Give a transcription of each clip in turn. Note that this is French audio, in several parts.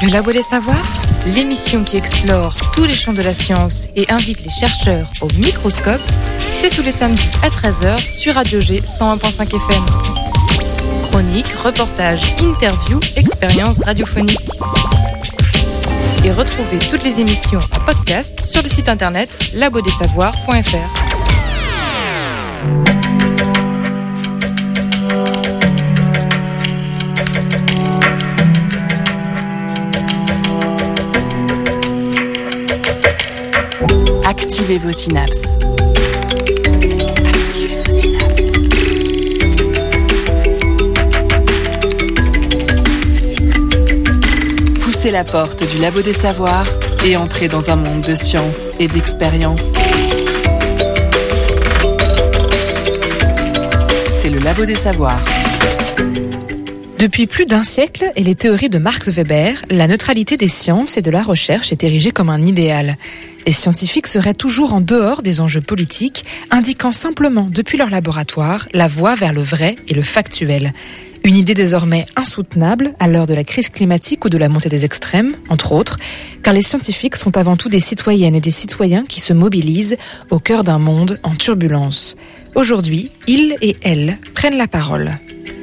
Le Labo des Savoirs, l'émission qui explore tous les champs de la science et invite les chercheurs au microscope, c'est tous les samedis à 13h sur Radio G 101.5 FM. Chroniques, reportages, interviews, expériences radiophoniques. Et retrouvez toutes les émissions en podcast sur le site internet labodessavoirs.fr. Activez vos synapses. Activez vos synapses. Poussez la porte du Labo des Savoirs et entrez dans un monde de science et d'expérience. C'est le Labo des Savoirs. Depuis plus d'un siècle et les théories de Max Weber, la neutralité des sciences et de la recherche est érigée comme un idéal. Les scientifiques seraient toujours en dehors des enjeux politiques, indiquant simplement depuis leur laboratoire la voie vers le vrai et le factuel. Une idée désormais insoutenable à l'heure de la crise climatique ou de la montée des extrêmes, entre autres, car les scientifiques sont avant tout des citoyennes et des citoyens qui se mobilisent au cœur d'un monde en turbulence. Aujourd'hui, ils et elles prennent la parole.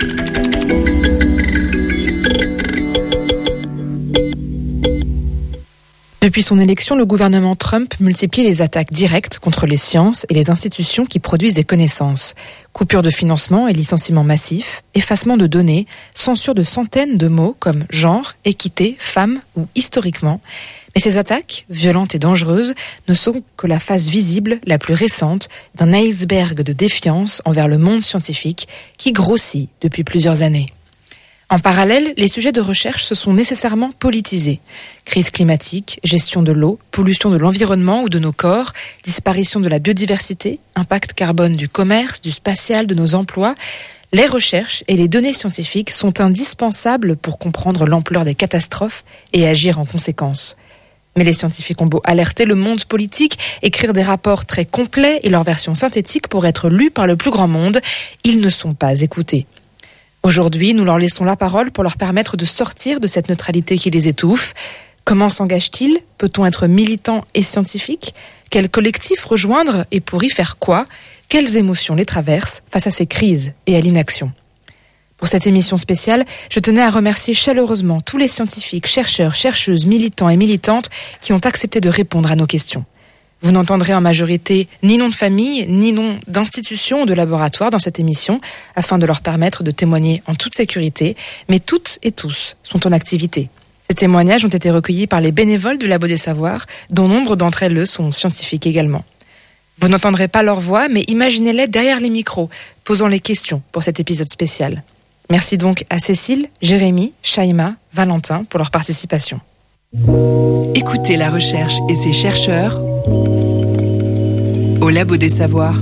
Depuis son élection, le gouvernement Trump multiplie les attaques directes contre les sciences et les institutions qui produisent des connaissances. Coupure de financement et licenciements massifs, effacement de données, censure de centaines de mots comme genre, équité, femme ou historiquement. Mais ces attaques, violentes et dangereuses, ne sont que la face visible, la plus récente, d'un iceberg de défiance envers le monde scientifique qui grossit depuis plusieurs années. En parallèle, les sujets de recherche se sont nécessairement politisés. Crise climatique, gestion de l'eau, pollution de l'environnement ou de nos corps, disparition de la biodiversité, impact carbone du commerce, du spatial, de nos emplois. Les recherches et les données scientifiques sont indispensables pour comprendre l'ampleur des catastrophes et agir en conséquence. Mais les scientifiques ont beau alerter le monde politique, écrire des rapports très complets et leur version synthétique pour être lus par le plus grand monde, ils ne sont pas écoutés. Aujourd'hui, nous leur laissons la parole pour leur permettre de sortir de cette neutralité qui les étouffe. Comment s'engagent-ils ? Peut-on être militant et scientifique ? Quel collectif rejoindre et pour y faire quoi ? Quelles émotions les traversent face à ces crises et à l'inaction ? Pour cette émission spéciale, je tenais à remercier chaleureusement tous les scientifiques, chercheurs, chercheuses, militants et militantes qui ont accepté de répondre à nos questions. Vous n'entendrez en majorité ni nom de famille, ni nom d'institution ou de laboratoire dans cette émission, afin de leur permettre de témoigner en toute sécurité, mais toutes et tous sont en activité. Ces témoignages ont été recueillis par les bénévoles du Labo des Savoirs, dont nombre d'entre elles sont scientifiques également. Vous n'entendrez pas leur voix, mais imaginez-les derrière les micros, posant les questions pour cet épisode spécial. Merci donc à Cécile, Jérémy, Shaima, Valentin pour leur participation. Écoutez la recherche et ses chercheurs au Labo des Savoirs.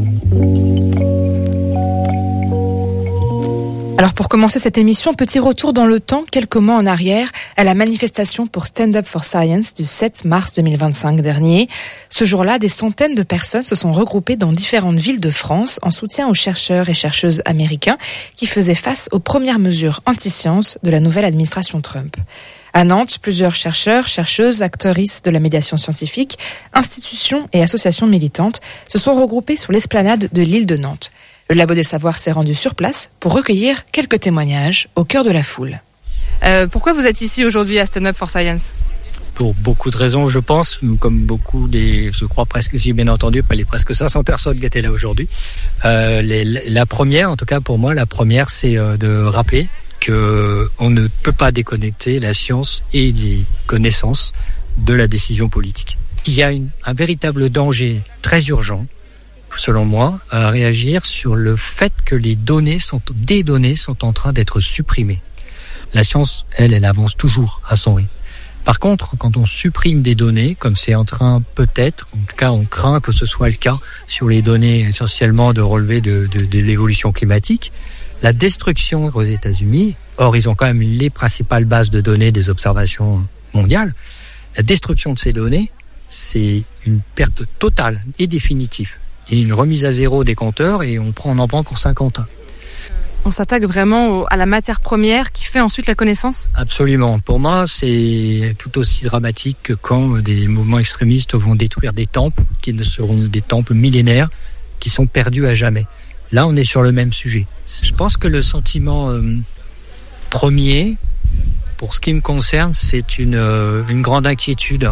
Alors pour commencer cette émission, petit retour dans le temps, quelques mois en arrière, à la manifestation pour Stand Up for Science du 7 mars 2025 dernier. Ce jour-là, des centaines de personnes se sont regroupées dans différentes villes de France en soutien aux chercheurs et chercheuses américains qui faisaient face aux premières mesures anti-science de la nouvelle administration Trump. À Nantes, plusieurs chercheurs, chercheuses, actrices de la médiation scientifique, institutions et associations militantes se sont regroupés sur l'esplanade de l'île de Nantes. Le Labo des Savoirs s'est rendu sur place pour recueillir quelques témoignages au cœur de la foule. Pourquoi vous êtes ici aujourd'hui à Stand Up for Science ? Pour beaucoup de raisons, je pense, comme beaucoup je crois presque, j'ai bien entendu, pas les presque 500 personnes qui étaient là aujourd'hui. La première, en tout cas pour moi, c'est de rappeler que on ne peut pas déconnecter la science et les connaissances de la décision politique. Il y a un véritable danger très urgent, selon moi, à réagir sur le fait que des données sont en train d'être supprimées. La science, elle avance toujours à son rythme. Par contre, quand on supprime des données, comme c'est en train peut-être, en tout cas on craint que ce soit le cas sur les données essentiellement de relevé de l'évolution climatique, la destruction aux États-Unis, or ils ont quand même les principales bases de données des observations mondiales, la destruction de ces données, c'est une perte totale et définitive. Et une remise à zéro des compteurs et on en prend pour 50 ans. On s'attaque vraiment à la matière première qui fait ensuite la connaissance ? Absolument. Pour moi, c'est tout aussi dramatique que quand des mouvements extrémistes vont détruire des temples qui ne seront des temples millénaires qui sont perdus à jamais. Là, on est sur le même sujet. Je pense que le sentiment premier, pour ce qui me concerne, c'est une grande inquiétude.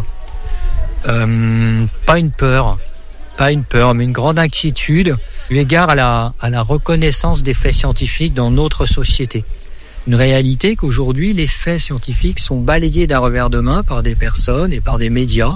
Pas une peur, mais une grande inquiétude eu égard à la reconnaissance des faits scientifiques dans notre société. Une réalité qu'aujourd'hui, les faits scientifiques sont balayés d'un revers de main par des personnes et par des médias.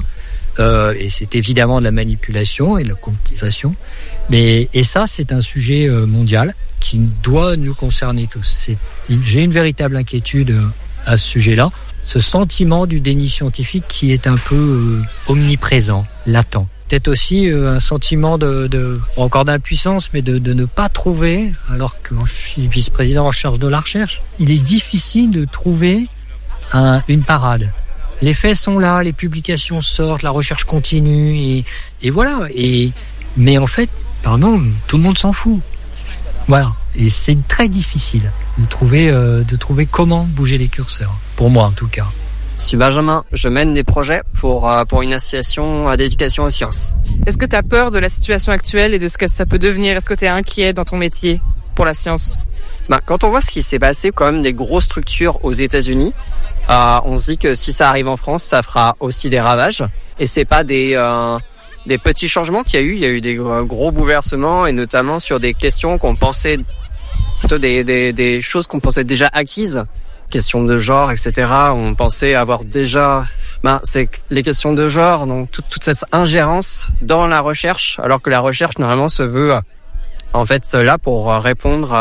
Et c'est évidemment de la manipulation et de la politisation. Et ça, c'est un sujet mondial qui doit nous concerner tous. J'ai une véritable inquiétude à ce sujet-là. Ce sentiment du déni scientifique qui est un peu omniprésent, latent. Peut-être aussi un sentiment encore d'impuissance, mais de ne pas trouver, alors que je suis vice-président en charge de la recherche, il est difficile de trouver une parade. Les faits sont là, les publications sortent, la recherche continue, et voilà. Mais en fait, tout le monde s'en fout. Voilà. Et c'est très difficile de trouver comment bouger les curseurs. Pour moi, en tout cas. Je suis Benjamin, je mène des projets pour une association d'éducation aux sciences. Est-ce que tu as peur de la situation actuelle et de ce que ça peut devenir ? Est-ce que tu es inquiet dans ton métier pour la science ? Quand on voit ce qui s'est passé, quand même des grosses structures aux États-Unis, on se dit que si ça arrive en France, ça fera aussi des ravages. Et c'est pas des petits changements qu'il y a eu. Il y a eu des gros bouleversements, et notamment sur des questions qu'on pensait plutôt des choses qu'on pensait déjà acquises. Questions de genre, etc. On pensait avoir déjà... c'est les questions de genre, donc toute cette ingérence dans la recherche, alors que la recherche, normalement, se veut, en fait, là pour répondre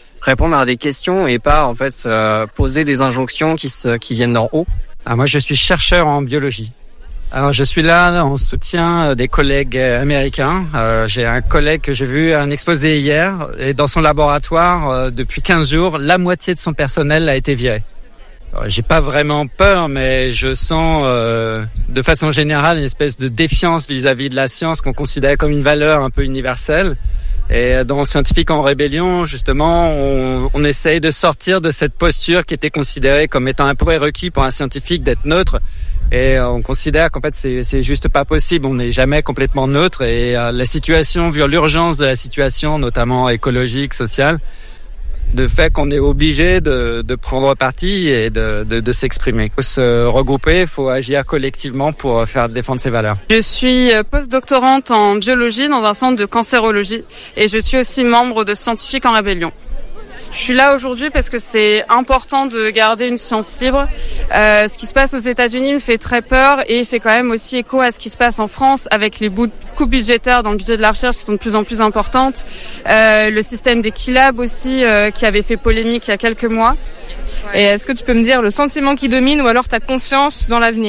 à des questions et pas, en fait, poser des injonctions qui viennent d'en haut. Moi, je suis chercheur en biologie. Alors, je suis là en soutien des collègues américains. J'ai un collègue que j'ai vu un exposé hier, et dans son laboratoire, depuis 15 jours, la moitié de son personnel a été viré. Alors, j'ai pas vraiment peur, mais je sens de façon générale une espèce de défiance vis-à-vis de la science qu'on considère comme une valeur un peu universelle. Et dans Scientifiques en rébellion, justement, on essaye de sortir de cette posture qui était considérée comme étant un prérequis pour un scientifique d'être neutre. Et on considère qu'en fait c'est juste pas possible, on n'est jamais complètement neutre, et la situation, vu l'urgence de la situation, notamment écologique, sociale, de fait qu'on est obligé de prendre parti et de s'exprimer. Il faut se regrouper, il faut agir collectivement pour faire défendre ses valeurs. Je suis postdoctorante en biologie dans un centre de cancérologie, et je suis aussi membre de Scientifiques en rébellion. Je suis là aujourd'hui parce que c'est important de garder une science libre. Ce qui se passe aux États-Unis me fait très peur, et il fait quand même aussi écho à ce qui se passe en France, avec les coupes budgétaires dans le budget de la recherche qui sont de plus en plus importantes. Le système des Kilab aussi, qui avait fait polémique il y a quelques mois. Et est-ce que tu peux me dire le sentiment qui domine, ou alors ta confiance dans l'avenir ?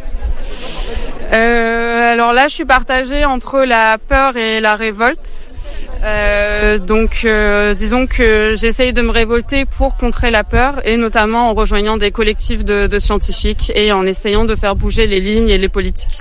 Alors là, je suis partagée entre la peur et la révolte. Disons que j'essaye de me révolter pour contrer la peur, et notamment en rejoignant des collectifs de scientifiques et en essayant de faire bouger les lignes et les politiques.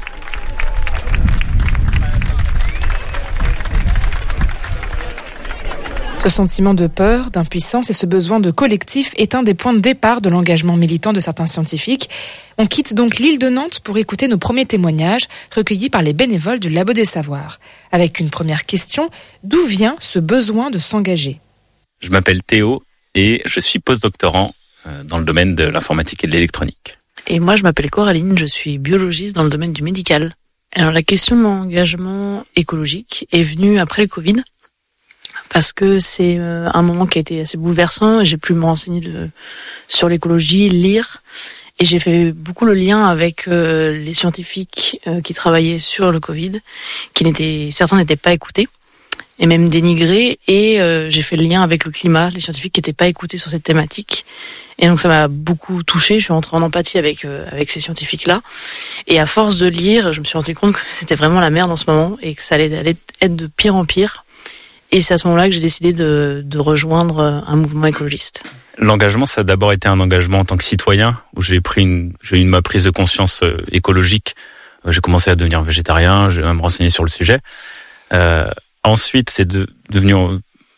Ce sentiment de peur, d'impuissance et ce besoin de collectif est un des points de départ de l'engagement militant de certains scientifiques. On quitte donc l'île de Nantes pour écouter nos premiers témoignages recueillis par les bénévoles du Labo des Savoirs. Avec une première question, d'où vient ce besoin de s'engager ? Je m'appelle Théo et je suis postdoctorant dans le domaine de l'informatique et de l'électronique. Et moi, je m'appelle Coraline, je suis biologiste dans le domaine du médical. Alors la question de mon engagement écologique est venue après le Covid, parce que c'est un moment qui a été assez bouleversant, et j'ai pu me renseigner sur l'écologie, lire, et j'ai fait beaucoup le lien avec les scientifiques qui travaillaient sur le Covid, certains n'étaient pas écoutés, et même dénigrés, et j'ai fait le lien avec le climat, les scientifiques qui n'étaient pas écoutés sur cette thématique. Et donc ça m'a beaucoup touchée, je suis entrée en empathie avec ces scientifiques-là. Et à force de lire, je me suis rendu compte que c'était vraiment la merde en ce moment, et que ça allait être de pire en pire. Et c'est à ce moment-là que j'ai décidé de rejoindre un mouvement écologiste. L'engagement, ça a d'abord été un engagement en tant que citoyen, où j'ai eu ma prise de conscience écologique. J'ai commencé à devenir végétarien, à me renseigner sur le sujet. Ensuite, c'est devenu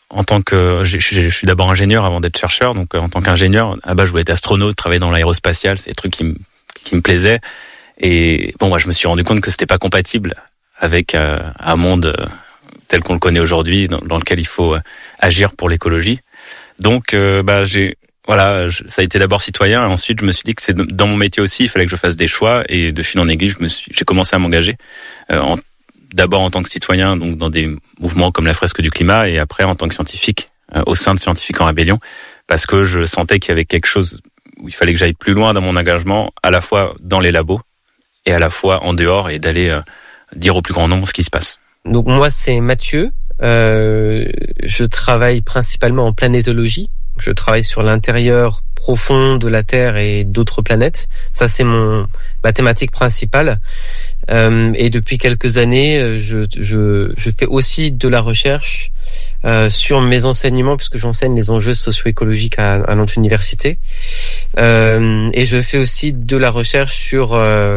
en tant que je suis d'abord ingénieur avant d'être chercheur, donc en tant qu'ingénieur, je voulais être astronaute, travailler dans l'aérospatial, c'est des trucs qui me plaisaient. Et bon, moi je me suis rendu compte que c'était pas compatible avec un monde tel qu'on le connaît aujourd'hui, dans lequel il faut agir pour l'écologie. Donc ça a été d'abord citoyen, et ensuite je me suis dit que c'est dans mon métier aussi, il fallait que je fasse des choix, et de fil en aiguille, j'ai commencé à m'engager. D'abord en tant que citoyen, donc dans des mouvements comme la Fresque du climat, et après en tant que scientifique au sein de Scientifiques en rébellion, parce que je sentais qu'il y avait quelque chose où il fallait que j'aille plus loin dans mon engagement, à la fois dans les labos et à la fois en dehors, et d'aller dire au plus grand nombre ce qui se passe. Donc moi c'est Mathieu, je travaille principalement en planétologie. Je travaille sur l'intérieur profond de la Terre et d'autres planètes. Ça, c'est ma thématique principale. Et depuis quelques années, je fais aussi de la recherche sur mes enseignements, puisque j'enseigne les enjeux socio-écologiques à notre université. Et je fais aussi de la recherche sur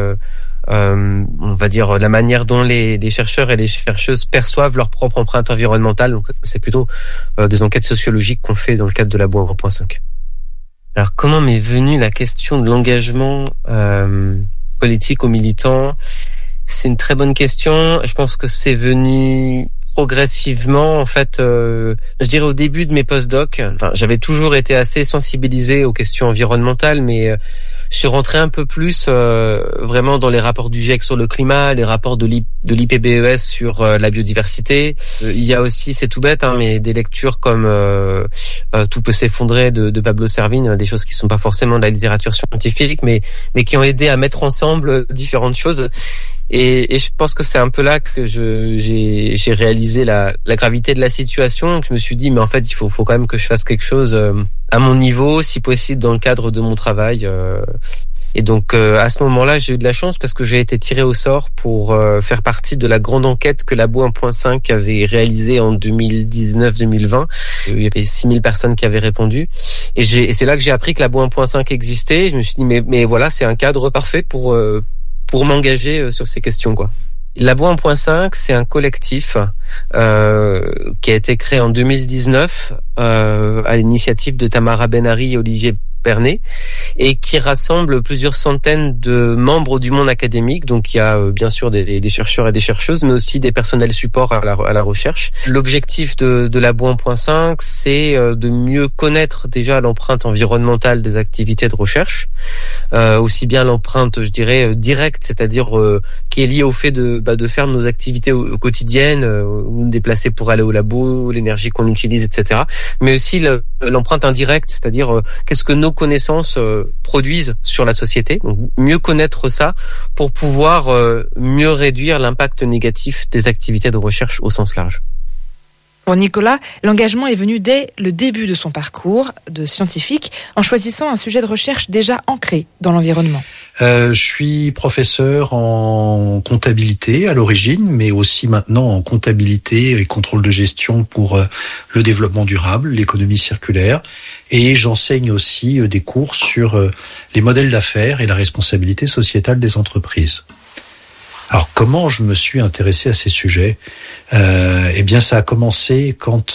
on va dire la manière dont les chercheurs et les chercheuses perçoivent leur propre empreinte environnementale. Donc c'est plutôt des enquêtes sociologiques qu'on fait dans le cadre de la Labo 1.5. Alors comment m'est venue la question de l'engagement politique aux militants? C'est une très bonne question. Je pense que c'est venu progressivement, en fait, je dirais au début de mes post-docs. Enfin, j'avais toujours été assez sensibilisé aux questions environnementales, mais je suis rentré un peu plus vraiment dans les rapports du GIEC sur le climat, les rapports de l'IPBES sur la biodiversité. Il y a aussi, c'est tout bête, mais des lectures comme Tout peut s'effondrer de Pablo Servigne, des choses qui sont pas forcément de la littérature scientifique, mais qui ont aidé à mettre ensemble différentes choses. Et je pense que c'est un peu là que j'ai réalisé la gravité de la situation. Donc je me suis dit, mais en fait, il faut quand même que je fasse quelque chose à mon niveau, si possible dans le cadre de mon travail. Et donc à ce moment-là, j'ai eu de la chance parce que j'ai été tiré au sort pour faire partie de la grande enquête que Labo 1.5 avait réalisée en 2019-2020. Il y avait 6000 personnes qui avaient répondu. Et c'est là que j'ai appris que Labo 1.5 existait. Je me suis dit, mais voilà, c'est un cadre parfait pour m'engager sur ces questions, quoi. Labo 1.5, c'est un collectif qui a été créé en 2019 à l'initiative de Tamara Benari et Olivier Pernet, et qui rassemble plusieurs centaines de membres du monde académique. Donc il y a bien sûr des chercheurs et des chercheuses, mais aussi des personnels support à la recherche. L'objectif de Labo 1.5, c'est de mieux connaître déjà l'empreinte environnementale des activités de recherche, aussi bien l'empreinte, je dirais, directe, c'est-à-dire qui est liée au fait de faire nos activités quotidiennes, nous déplacer pour aller au labo, l'énergie qu'on utilise, etc. Mais aussi l'empreinte indirecte, c'est-à-dire qu'est-ce que nos connaissances produisent sur la société. Donc mieux connaître ça pour pouvoir mieux réduire l'impact négatif des activités de recherche au sens large. Pour Nicolas, l'engagement est venu dès le début de son parcours de scientifique, en choisissant un sujet de recherche déjà ancré dans l'environnement. Je suis professeur en comptabilité à l'origine, mais aussi maintenant en comptabilité et contrôle de gestion pour le développement durable, l'économie circulaire. Et j'enseigne aussi des cours sur les modèles d'affaires et la responsabilité sociétale des entreprises. Alors, comment je me suis intéressé à ces sujets ? Eh bien, ça a commencé quand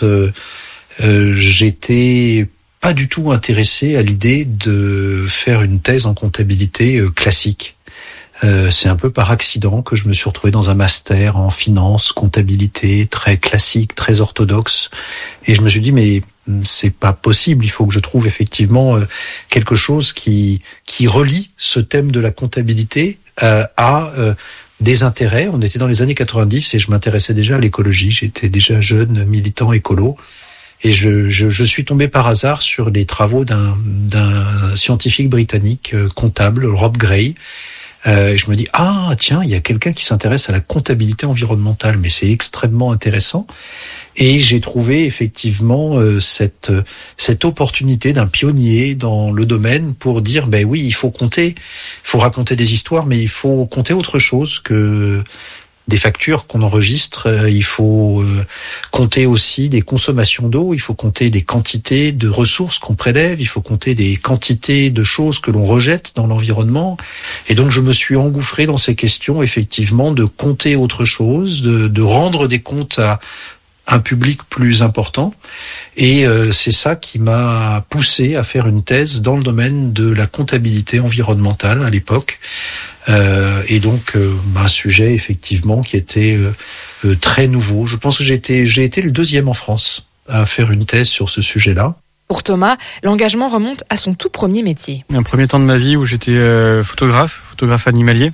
j'étais pas du tout intéressé à l'idée de faire une thèse en comptabilité classique. C'est un peu par accident que je me suis retrouvé dans un master en finance, comptabilité, très classique, très orthodoxe. Et je me suis dit, mais c'est pas possible, il faut que je trouve effectivement quelque chose qui relie ce thème de la comptabilité à des intérêts. On était dans les années 90 et je m'intéressais déjà à l'écologie. J'étais déjà jeune militant écolo. Et je suis tombé par hasard sur les travaux d'un scientifique britannique comptable, Rob Gray. Et je me dis, tiens, il y a quelqu'un qui s'intéresse à la comptabilité environnementale, mais c'est extrêmement intéressant. Et j'ai trouvé effectivement cette opportunité d'un pionnier dans le domaine pour dire, ben oui, il faut compter, il faut raconter des histoires, mais il faut compter autre chose que des factures qu'on enregistre. Il faut compter aussi des consommations d'eau, il faut compter des quantités de ressources qu'on prélève, il faut compter des quantités de choses que l'on rejette dans l'environnement. Et donc je me suis engouffré dans ces questions, effectivement, de compter autre chose, de rendre des comptes un public plus important. Et c'est ça qui m'a poussé à faire une thèse dans le domaine de la comptabilité environnementale à l'époque. Et donc un sujet effectivement qui était très nouveau. Je pense que j'ai été le deuxième en France à faire une thèse sur ce sujet-là. Pour Thomas, l'engagement remonte à son tout premier métier. Un premier temps de ma vie où j'étais photographe animalier.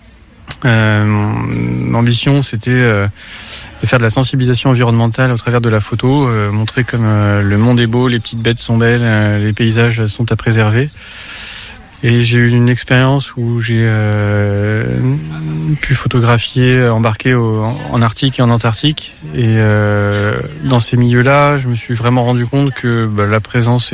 Mon ambition, c'était de faire de la sensibilisation environnementale au travers de la photo, montrer comme le monde est beau, les petites bêtes sont belles, les paysages sont à préserver. Et j'ai eu une expérience où j'ai pu photographier, embarquer en Arctique et en Antarctique. Et dans ces milieux-là, je me suis vraiment rendu compte que la présence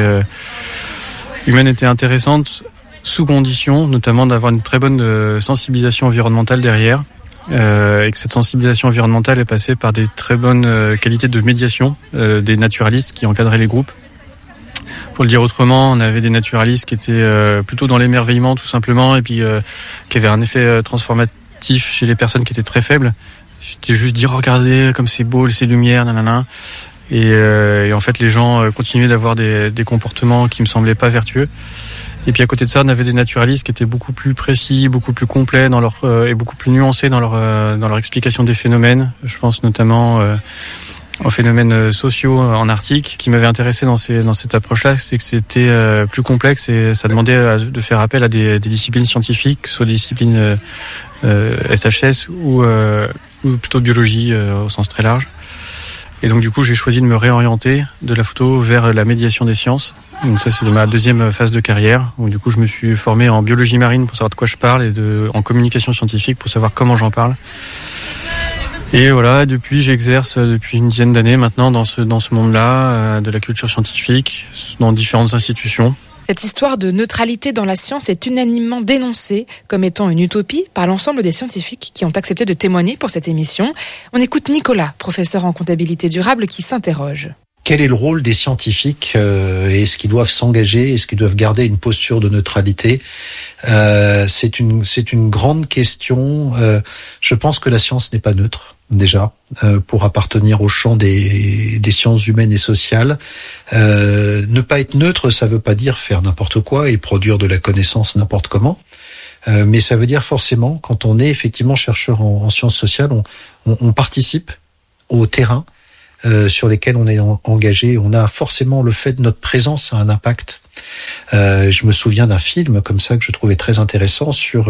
humaine était intéressante, sous condition notamment d'avoir une très bonne sensibilisation environnementale derrière. Et que cette sensibilisation environnementale est passée par des très bonnes qualités de médiation des naturalistes qui encadraient les groupes. Pour le dire autrement, on avait des naturalistes qui étaient plutôt dans l'émerveillement tout simplement, et puis qui avaient un effet transformatif chez les personnes qui étaient très faibles. C'était juste dire regardez comme c'est beau, ces lumières, nanana. Et en fait les gens continuaient d'avoir des comportements qui me semblaient pas vertueux. Et puis à côté de ça, on avait des naturalistes qui étaient beaucoup plus précis, beaucoup plus complets dans et beaucoup plus nuancés dans leur explication des phénomènes. Je pense notamment aux phénomènes sociaux en Arctique. Qui m'avait intéressé dans cette approche-là, c'est que c'était plus complexe et ça demandait de faire appel à des disciplines scientifiques, que ce soit des disciplines SHS ou plutôt biologie au sens très large. Et donc du coup, j'ai choisi de me réorienter de la photo vers la médiation des sciences. Donc ça, c'est ma deuxième phase de carrière, où du coup, je me suis formé en biologie marine pour savoir de quoi je parle et en communication scientifique pour savoir comment j'en parle. Et voilà, depuis, j'exerce depuis une dizaine d'années maintenant dans ce monde-là, de la culture scientifique, dans différentes institutions. Cette histoire de neutralité dans la science est unanimement dénoncée comme étant une utopie par l'ensemble des scientifiques qui ont accepté de témoigner pour cette émission. On écoute Nicolas, professeur en comptabilité durable, qui s'interroge. Quel est le rôle des scientifiques est-ce qu'ils doivent s'engager, est-ce qu'ils doivent garder une posture de neutralité? C'est une grande question. Je pense que la science n'est pas neutre déjà pour appartenir au champ des sciences humaines et sociales. Ne pas être neutre, ça veut pas dire faire n'importe quoi et produire de la connaissance n'importe comment. Mais ça veut dire forcément, quand on est effectivement chercheur en sciences sociales, on participe au terrain sur lesquels on est engagé. On a forcément le fait de notre présence a un impact. Je me souviens d'un film comme ça que je trouvais très intéressant sur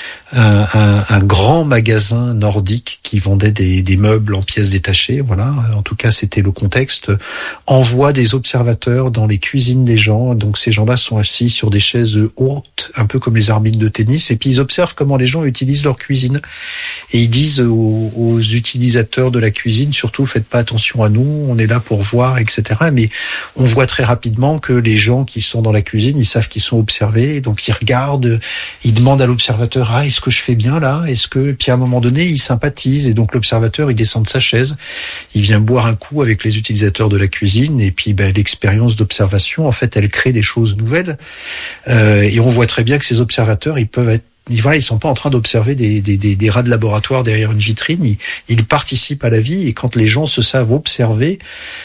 un grand magasin nordique qui vendait des meubles en pièces détachées. Voilà, en tout cas c'était le contexte. Envoie des observateurs dans les cuisines des gens. Donc ces gens-là sont assis sur des chaises hautes, un peu comme les arbitres de tennis, et puis ils observent comment les gens utilisent leur cuisine. Et ils disent aux utilisateurs de la cuisine, surtout faites pas attention à nous, on est là pour voir, etc. Mais on voit très rapidement que les gens qui sont dans la cuisine, ils savent qu'ils sont observés, donc ils regardent, ils demandent à l'observateur, est-ce que je fais bien là? Puis à un moment donné, ils sympathisent, et donc l'observateur, il descend de sa chaise, il vient boire un coup avec les utilisateurs de la cuisine, et puis l'expérience d'observation, en fait, elle crée des choses nouvelles, et on voit très bien que ces observateurs, ils sont pas en train d'observer des rats de laboratoire derrière une vitrine. Ils participent à la vie, et quand les gens se savent observer,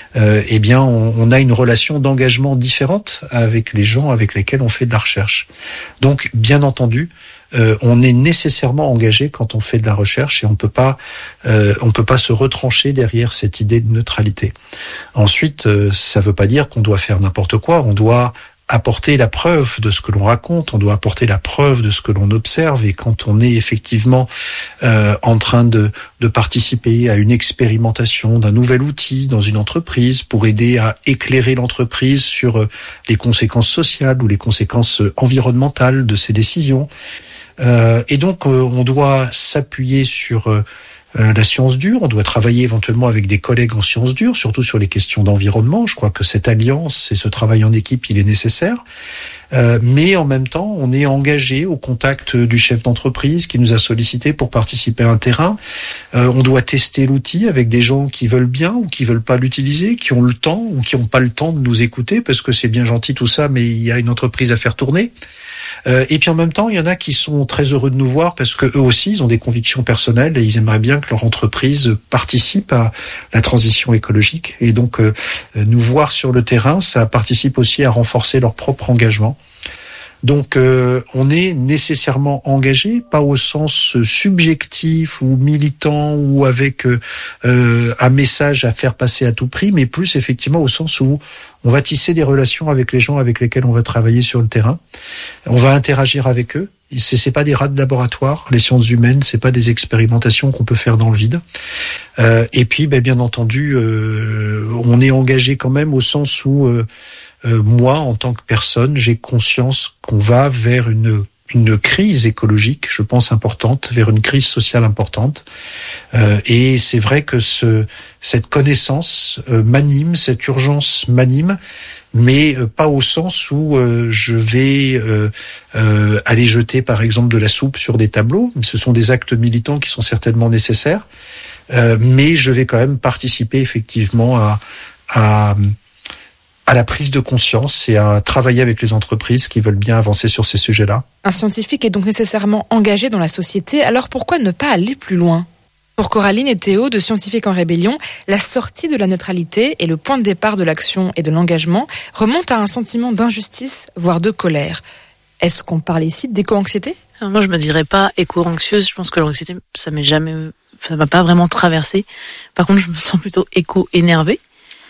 on a une relation d'engagement différente avec les gens avec lesquels on fait de la recherche. Donc, bien entendu, on est nécessairement engagé quand on fait de la recherche, et on peut pas se retrancher derrière cette idée de neutralité. Ensuite, ça veut pas dire qu'on doit faire n'importe quoi. On doit apporter la preuve de ce que l'on raconte, on doit apporter la preuve de ce que l'on observe, et quand on est effectivement en train de participer à une expérimentation d'un nouvel outil dans une entreprise pour aider à éclairer l'entreprise sur les conséquences sociales ou les conséquences environnementales de ces décisions, et donc on doit s'appuyer sur la science dure, on doit travailler éventuellement avec des collègues en sciences dures, surtout sur les questions d'environnement. Je crois que cette alliance et ce travail en équipe, il est nécessaire. Mais en même temps, on est engagé au contact du chef d'entreprise qui nous a sollicité pour participer à un terrain. On doit tester l'outil avec des gens qui veulent bien ou qui veulent pas l'utiliser, qui ont le temps ou qui n'ont pas le temps de nous écouter parce que c'est bien gentil tout ça, mais il y a une entreprise à faire tourner. Et puis en même temps, il y en a qui sont très heureux de nous voir parce que eux aussi, ils ont des convictions personnelles et ils aimeraient bien que leur entreprise participe à la transition écologique. Et donc, nous voir sur le terrain, ça participe aussi à renforcer leur propre engagement. Donc, on est nécessairement engagé, pas au sens subjectif ou militant ou avec un message à faire passer à tout prix, mais plus effectivement au sens où on va tisser des relations avec les gens avec lesquels on va travailler sur le terrain. On va interagir avec eux. C'est pas des rats de laboratoire. Les sciences humaines, c'est pas des expérimentations qu'on peut faire dans le vide. Et puis, bien entendu, on est engagé quand même au sens où moi, en tant que personne, j'ai conscience qu'on va vers une crise écologique, je pense importante, vers une crise sociale importante. Et c'est vrai que cette connaissance m'anime, cette urgence m'anime, mais pas au sens où je vais aller jeter, par exemple, de la soupe sur des tableaux. Ce sont des actes militants qui sont certainement nécessaires, mais je vais quand même participer effectivement à la prise de conscience et à travailler avec les entreprises qui veulent bien avancer sur ces sujets-là. Un scientifique est donc nécessairement engagé dans la société, alors pourquoi ne pas aller plus loin ? Pour Coraline et Théo de Scientifiques en Rébellion, la sortie de la neutralité et le point de départ de l'action et de l'engagement remontent à un sentiment d'injustice, voire de colère. Est-ce qu'on parle ici d'éco-anxiété ? Alors moi, je me dirais pas éco-anxieuse. Je pense que l'anxiété, ça m'a pas vraiment traversé. Par contre, je me sens plutôt éco-énervée.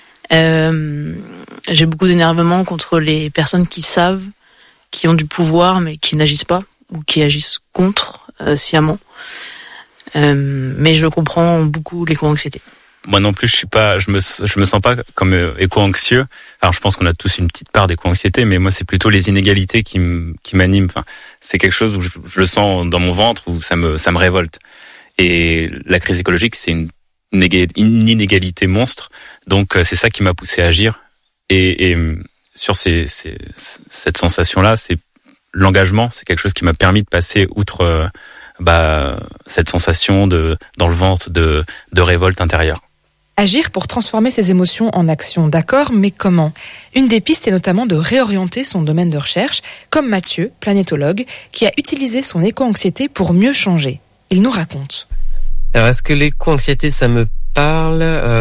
J'ai beaucoup d'énervement contre les personnes qui savent, qui ont du pouvoir mais qui n'agissent pas ou qui agissent contre sciemment. Mais je comprends beaucoup l'éco-anxiété. Moi non plus, je me sens pas comme éco-anxieux. Alors je pense qu'on a tous une petite part d'éco-anxiété, mais moi c'est plutôt les inégalités qui m'animent. Enfin, c'est quelque chose où je le sens dans mon ventre, où ça me révolte. Et la crise écologique, c'est une inégalité monstre. Donc c'est ça qui m'a poussé à agir. Et sur cette sensation-là, c'est l'engagement, c'est quelque chose qui m'a permis de passer outre cette sensation dans le ventre de révolte intérieure. Agir pour transformer ses émotions en action, d'accord, mais comment ? Une des pistes est notamment de réorienter son domaine de recherche, comme Mathieu, planétologue, qui a utilisé son éco-anxiété pour mieux changer. Il nous raconte. Alors, est-ce que l'éco-anxiété, ça me parle ?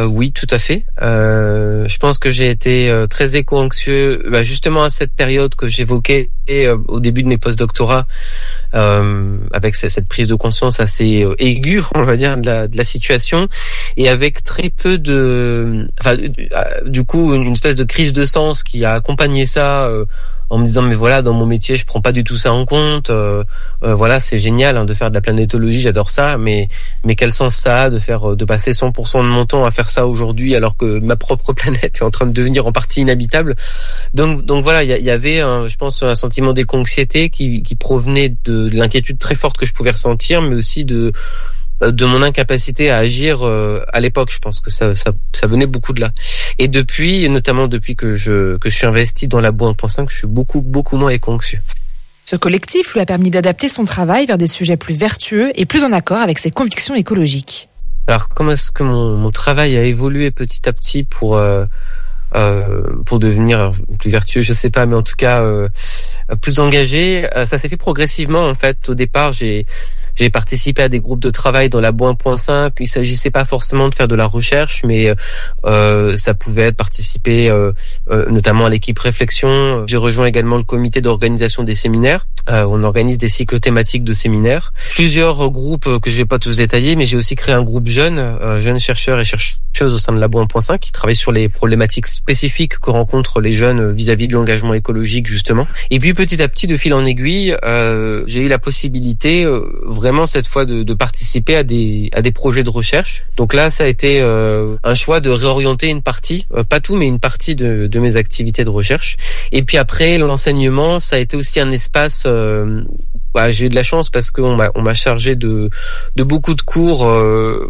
Oui, tout à fait. Je pense que j'ai été très éco-anxieux, justement à cette période que j'évoquais au début de mes post-doctorats, avec cette prise de conscience assez aiguë, on va dire, de la situation, et avec très peu du coup, une espèce de crise de sens qui a accompagné ça. En me disant mais voilà, dans mon métier je prends pas du tout ça en compte, voilà, c'est génial de faire de la planétologie, j'adore ça, mais quel sens ça a de passer 100% de mon temps à faire ça aujourd'hui alors que ma propre planète est en train de devenir en partie inhabitable. Donc voilà, il y avait je pense un sentiment d'éco-anxiété qui provenait de l'inquiétude très forte que je pouvais ressentir, mais aussi de mon incapacité à agir à l'époque. Je pense que ça venait beaucoup de là. Et notamment depuis que je suis investi dans Labo 1.5, je suis beaucoup moins éco-anxieux. Ce collectif lui a permis d'adapter son travail vers des sujets plus vertueux et plus en accord avec ses convictions écologiques. Alors, comment est-ce que mon travail a évolué petit à petit pour devenir plus vertueux, je sais pas, mais en tout cas plus engagé. Ça s'est fait progressivement en fait. Au départ, j'ai participé à des groupes de travail dans Labo 1.5. Il s'agissait pas forcément de faire de la recherche, mais ça pouvait être participer notamment à l'équipe réflexion. J'ai rejoint également le comité d'organisation des séminaires. On organise des cycles thématiques de séminaires. Plusieurs groupes que je vais pas tous détailler, mais j'ai aussi créé un groupe jeunes chercheurs et chercheuses au sein de Labo 1.5 qui travaillent sur les problématiques spécifiques que rencontrent les jeunes vis-à-vis de l'engagement écologique justement. Et puis petit à petit, de fil en aiguille, j'ai eu la possibilité vraiment cette fois de participer à des projets de recherche. Donc là, ça a été un choix de réorienter une partie, pas tout, mais une partie de mes activités de recherche. Et puis après, l'enseignement, ça a été aussi un espace. J'ai eu de la chance parce qu'on m'a chargé de beaucoup de cours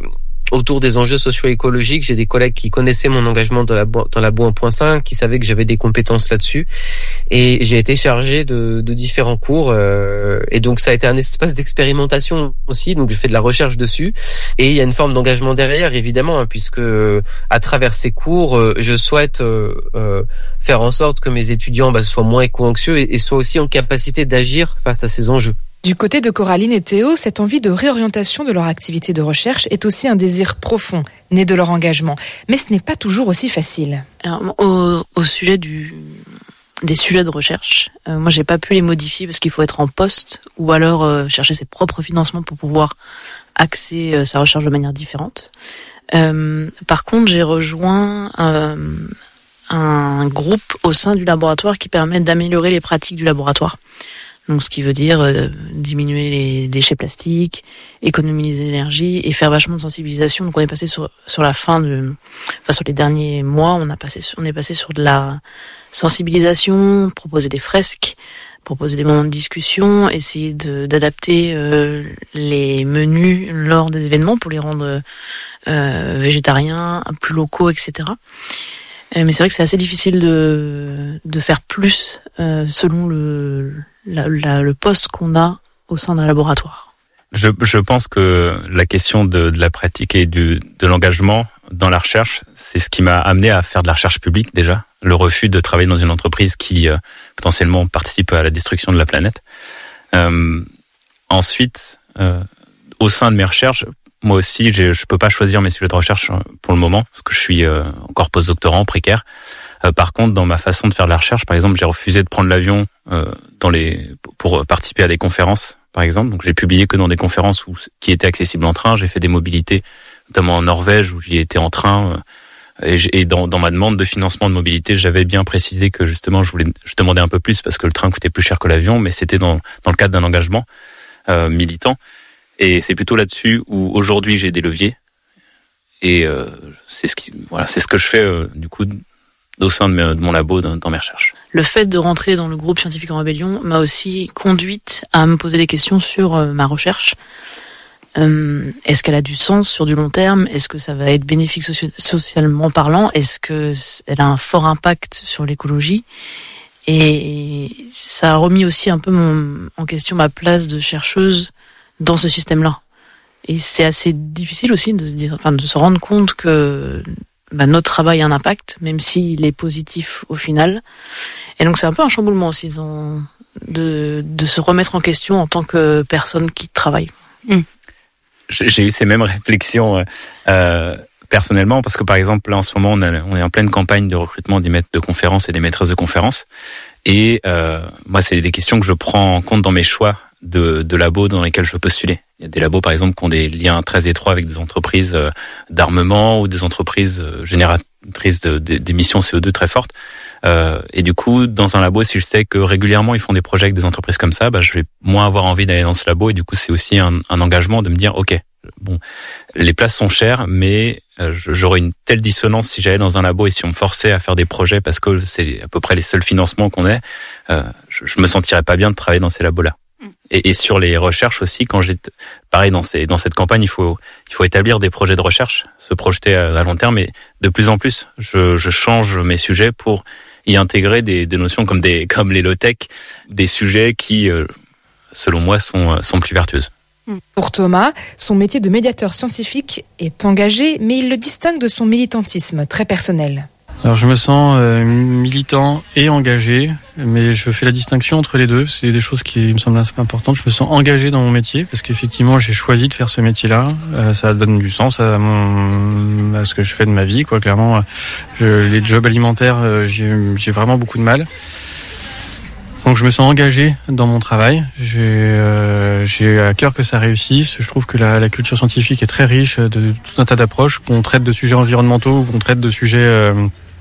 autour des enjeux socio-écologiques. J'ai des collègues qui connaissaient mon engagement dans Labo 1.5, qui savaient que j'avais des compétences là-dessus. Et j'ai été chargé de différents cours. Et donc, ça a été un espace d'expérimentation aussi. Donc, je fais de la recherche dessus. Et il y a une forme d'engagement derrière, évidemment, puisque à travers ces cours, je souhaite faire en sorte que mes étudiants soient moins éco-anxieux et soient aussi en capacité d'agir face à ces enjeux. Du côté de Coraline et Théo, cette envie de réorientation de leur activité de recherche est aussi un désir profond, né de leur engagement. Mais ce n'est pas toujours aussi facile. Alors, au sujet des sujets de recherche, moi j'ai pas pu les modifier parce qu'il faut être en poste ou alors chercher ses propres financements pour pouvoir axer sa recherche de manière différente. Par contre, j'ai rejoint un groupe au sein du laboratoire qui permet d'améliorer les pratiques du laboratoire. Donc, ce qui veut dire diminuer les déchets plastiques, économiser l'énergie et faire vachement de sensibilisation. Donc, on est passé sur la sur les derniers mois, on est passé sur de la sensibilisation, proposer des fresques, proposer des moments de discussion, essayer d'adapter les menus lors des événements pour les rendre végétariens, plus locaux, etc. Mais c'est vrai que c'est assez difficile de faire plus selon le poste qu'on a au sein d'un laboratoire. Je pense que la question de la pratique et de l'engagement dans la recherche, c'est ce qui m'a amené à faire de la recherche publique déjà. Le refus de travailler dans une entreprise qui potentiellement participe à la destruction de la planète. Ensuite, au sein de mes recherches, moi aussi, je peux pas choisir mes sujets de recherche pour le moment parce que je suis encore postdoctorant, précaire. Par contre, dans ma façon de faire de la recherche, par exemple, j'ai refusé de prendre l'avion pour participer à des conférences, par exemple. Donc, j'ai publié que dans des conférences qui étaient accessibles en train. J'ai fait des mobilités, notamment en Norvège, où j'y étais en train. Et dans ma demande de financement de mobilité, j'avais bien précisé que justement, je demandais un peu plus parce que le train coûtait plus cher que l'avion, mais c'était dans le cadre d'un engagement militant. Et c'est plutôt là-dessus où aujourd'hui j'ai des leviers. Et c'est ce que je fais du coup au sein de mon labo dans mes recherches. Le fait de rentrer dans le groupe Scientifiques en Rébellion m'a aussi conduite à me poser des questions sur ma recherche. Est-ce qu'elle a du sens sur du long terme? Est-ce que ça va être bénéfique socialement parlant? Est-ce que elle a un fort impact sur l'écologie? Et ça a remis aussi un peu en question ma place de chercheuse dans ce système-là. Et c'est assez difficile aussi de se rendre compte que notre travail a un impact, même s'il est positif au final. Et donc c'est un peu un chamboulement aussi de se remettre en question en tant que personne qui travaille. J'ai eu ces mêmes réflexions personnellement, parce que par exemple là en ce moment on est en pleine campagne de recrutement des maîtres de conférences et des maîtresses de conférences. Et moi c'est des questions que je prends en compte dans mes choix de labos dans lesquels je veux postuler. Il y a des labos par exemple qui ont des liens très étroits avec des entreprises d'armement ou des entreprises génératrices d'émissions CO2 très fortes. Et du coup, dans un labo, si je sais que régulièrement ils font des projets avec des entreprises comme ça, je vais moins avoir envie d'aller dans ce labo. Et du coup, c'est aussi un engagement de me dire, ok, bon, les places sont chères, mais j'aurais une telle dissonance si j'allais dans un labo et si on me forçait à faire des projets parce que c'est à peu près les seuls financements qu'on ait, je me sentirais pas bien de travailler dans ces labos-là. Et sur les recherches aussi, pareil dans cette campagne, il faut établir des projets de recherche, se projeter à long terme. Et de plus en plus, je change mes sujets pour y intégrer des notions comme les low-tech, des sujets qui, selon moi, sont plus vertueuses. Pour Thomas, son métier de médiateur scientifique est engagé, mais il le distingue de son militantisme très personnel. Alors je me sens militant et engagé, mais je fais la distinction entre les deux. C'est des choses qui me semblent assez importantes. Je me sens engagé dans mon métier parce qu'effectivement j'ai choisi de faire ce métier-là. Ça donne du sens à ce que je fais de ma vie, quoi. Clairement, les jobs alimentaires, j'ai vraiment beaucoup de mal. Donc je me sens engagé dans mon travail. J'ai à cœur que ça réussisse. Je trouve que la culture scientifique est très riche de tout un tas d'approches, qu'on traite de sujets environnementaux ou qu'on traite de sujets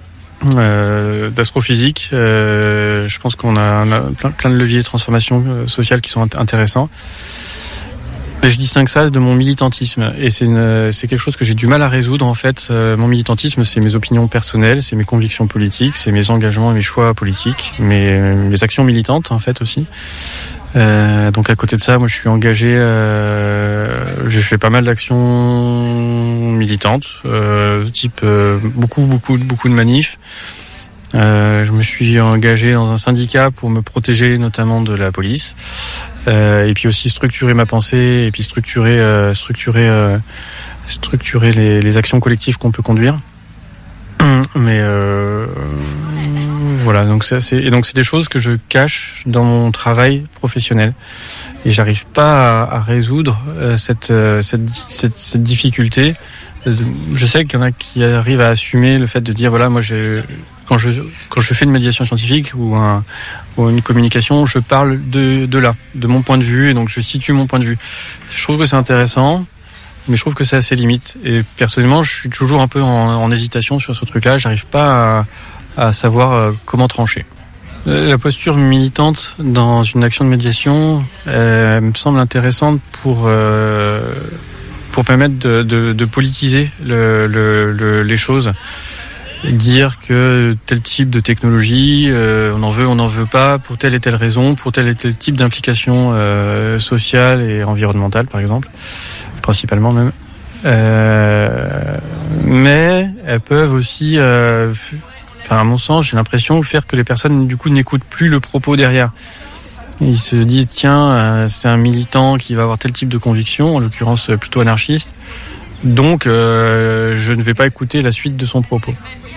d'astrophysique. Je pense qu'on a plein de leviers de transformation sociale qui sont intéressants. Mais je distingue ça de mon militantisme et c'est quelque chose que j'ai du mal à résoudre en fait. Mon militantisme, c'est mes opinions personnelles, c'est mes convictions politiques, c'est mes engagements et mes choix politiques, mes actions militantes en fait aussi. Donc à côté de ça, moi je suis engagé, j'ai fait pas mal d'actions militantes, type beaucoup de manifs. Je me suis engagé dans un syndicat pour me protéger notamment de la police, et puis aussi structurer ma pensée, et puis structurer les actions collectives qu'on peut conduire. Mais voilà, donc c'est des choses que je cache dans mon travail professionnel, et j'arrive pas à résoudre cette difficulté. Je sais qu'il y en a qui arrivent à assumer le fait de dire voilà, moi quand je fais une médiation scientifique ou une communication, je parle de mon point de vue, et donc je situe mon point de vue. Je trouve que c'est intéressant, mais je trouve que c'est assez limite. Et personnellement, je suis toujours un peu en hésitation sur ce truc-là. J'arrive pas à savoir comment trancher. La posture militante dans une action de médiation me semble intéressante pour permettre de politiser les choses. Dire que tel type de technologie, on en veut pas pour telle et telle raison, pour tel et tel type d'implication sociale et environnementale, par exemple, principalement même. Mais elles peuvent aussi, à mon sens, j'ai l'impression, faire que les personnes du coup n'écoutent plus le propos derrière. Ils se disent tiens, c'est un militant qui va avoir tel type de conviction, en l'occurrence plutôt anarchiste, donc je ne vais pas écouter la suite de son propos.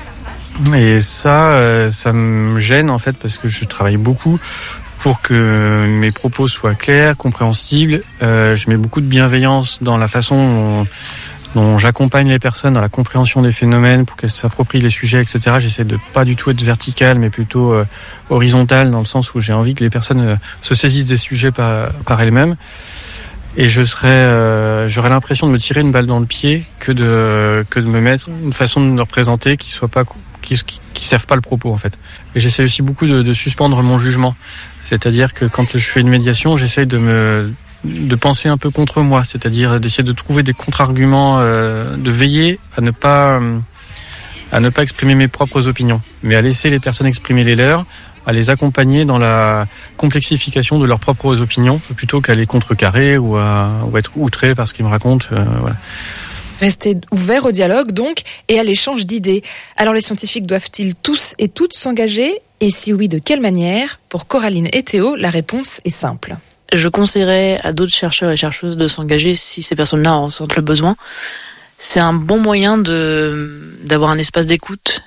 Et ça me gêne en fait, parce que je travaille beaucoup pour que mes propos soient clairs, compréhensibles. Je mets beaucoup de bienveillance dans la façon dont j'accompagne les personnes dans la compréhension des phénomènes pour qu'elles s'approprient les sujets, etc. J'essaie de pas du tout être vertical, mais plutôt horizontal, dans le sens où j'ai envie que les personnes se saisissent des sujets par elles-mêmes. Et j'aurais l'impression de me tirer une balle dans le pied que de me mettre une façon de me représenter qui serve pas le propos en fait. Et j'essaie aussi beaucoup de suspendre mon jugement. C'est-à-dire que quand je fais une médiation, j'essaie de penser un peu contre moi, c'est-à-dire d'essayer de trouver des contre-arguments, de veiller à ne pas exprimer mes propres opinions, mais à laisser les personnes exprimer les leurs, à les accompagner dans la complexification de leurs propres opinions, plutôt qu'à les contrecarrer ou être outré par ce qu'ils me racontent. Voilà. Rester ouvert au dialogue donc, et à l'échange d'idées. Alors les scientifiques doivent-ils tous et toutes s'engager ? Et si oui, de quelle manière ? Pour Coraline et Théo, la réponse est simple. Je conseillerais à d'autres chercheurs et chercheuses de s'engager si ces personnes-là en ressentent le besoin. C'est un bon moyen d'avoir un espace d'écoute,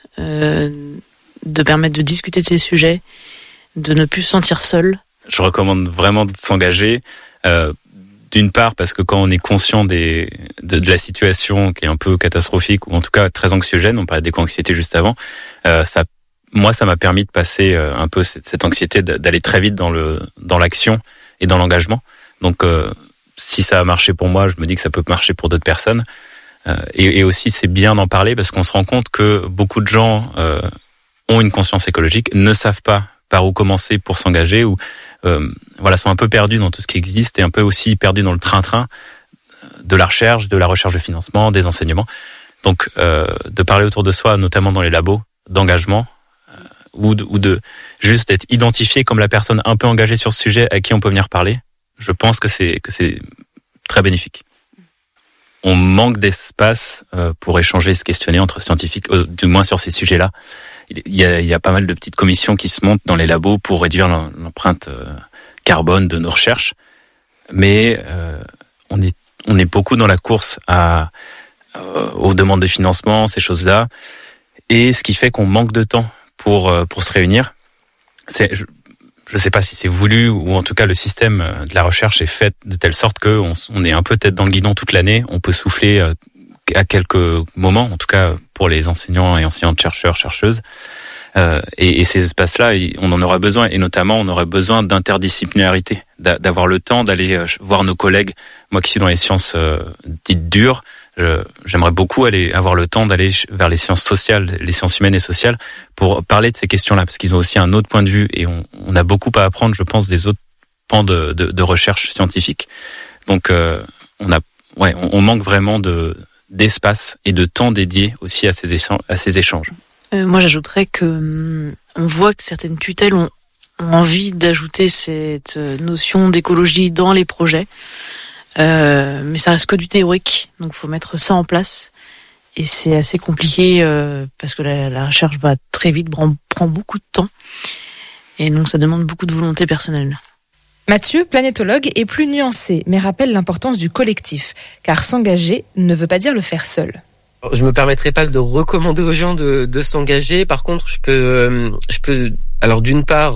de permettre de discuter de ces sujets, de ne plus se sentir seul. Je recommande vraiment de s'engager. D'une part parce que quand on est conscient de la situation qui est un peu catastrophique, ou en tout cas très anxiogène, on parlait d'éco-anxiété juste avant, ça m'a permis de passer un peu cette anxiété, d'aller très vite dans l'action et dans l'engagement. Donc si ça a marché pour moi, je me dis que ça peut marcher pour d'autres personnes. Et aussi c'est bien d'en parler, parce qu'on se rend compte que beaucoup de gens ont une conscience écologique, ne savent pas par où commencer pour s'engager, ou sont un peu perdus dans tout ce qui existe, et un peu aussi perdus dans le train-train de la recherche de financement, des enseignements. Donc de parler autour de soi, notamment dans les labos, d'engagement, ou de juste être identifié comme la personne un peu engagée sur ce sujet à qui on peut venir parler, je pense que c'est très bénéfique. On manque d'espace pour échanger, se questionner entre scientifiques, du moins sur ces sujets-là. Il y a pas mal de petites commissions qui se montent dans les labos pour réduire l'empreinte carbone de nos recherches, mais on est beaucoup dans la course aux demandes de financement, ces choses-là, et ce qui fait qu'on manque de temps pour se réunir. Je sais pas si c'est voulu, ou en tout cas le système de la recherche est fait de telle sorte que on est un peu tête dans le guidon toute l'année. On peut souffler à quelques moments, en tout cas pour les enseignants et enseignantes, chercheurs, chercheuses. Et ces espaces-là, on en aura besoin, et notamment on aurait besoin d'interdisciplinarité, d'avoir le temps d'aller voir nos collègues. Moi qui suis dans les sciences dites dures, j'aimerais beaucoup avoir le temps d'aller vers les sciences sociales, les sciences humaines et sociales, pour parler de ces questions-là, parce qu'ils ont aussi un autre point de vue, et on a beaucoup à apprendre, je pense, des autres pans de recherche scientifique. Donc on manque vraiment d'espace et de temps dédié aussi à ces échanges. Moi, j'ajouterais que on voit que certaines tutelles ont ont envie d'ajouter cette notion d'écologie dans les projets. Mais ça reste que du théorique, donc il faut mettre ça en place. Et c'est assez compliqué parce que la recherche va très vite, prend beaucoup de temps. Et donc ça demande beaucoup de volonté personnelle. Mathieu, planétologue, est plus nuancé, mais rappelle l'importance du collectif, car s'engager ne veut pas dire le faire seul. Je me permettrai pas de recommander aux gens de s'engager. Par contre, je peux, alors d'une part,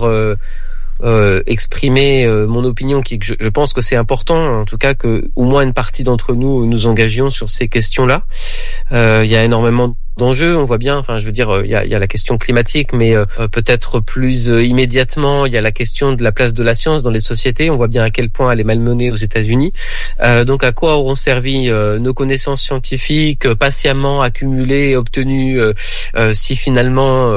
exprimer mon opinion qui je pense que c'est important, en tout cas que au moins une partie d'entre nous engagions sur ces questions-là. Il y a énormément d'enjeux, on voit bien, enfin je veux dire il y a la question climatique, mais peut-être plus immédiatement il y a la question de la place de la science dans les sociétés. On voit bien à quel point elle est malmenée aux États-Unis. Donc à quoi auront servi nos connaissances scientifiques patiemment accumulées, obtenues, si finalement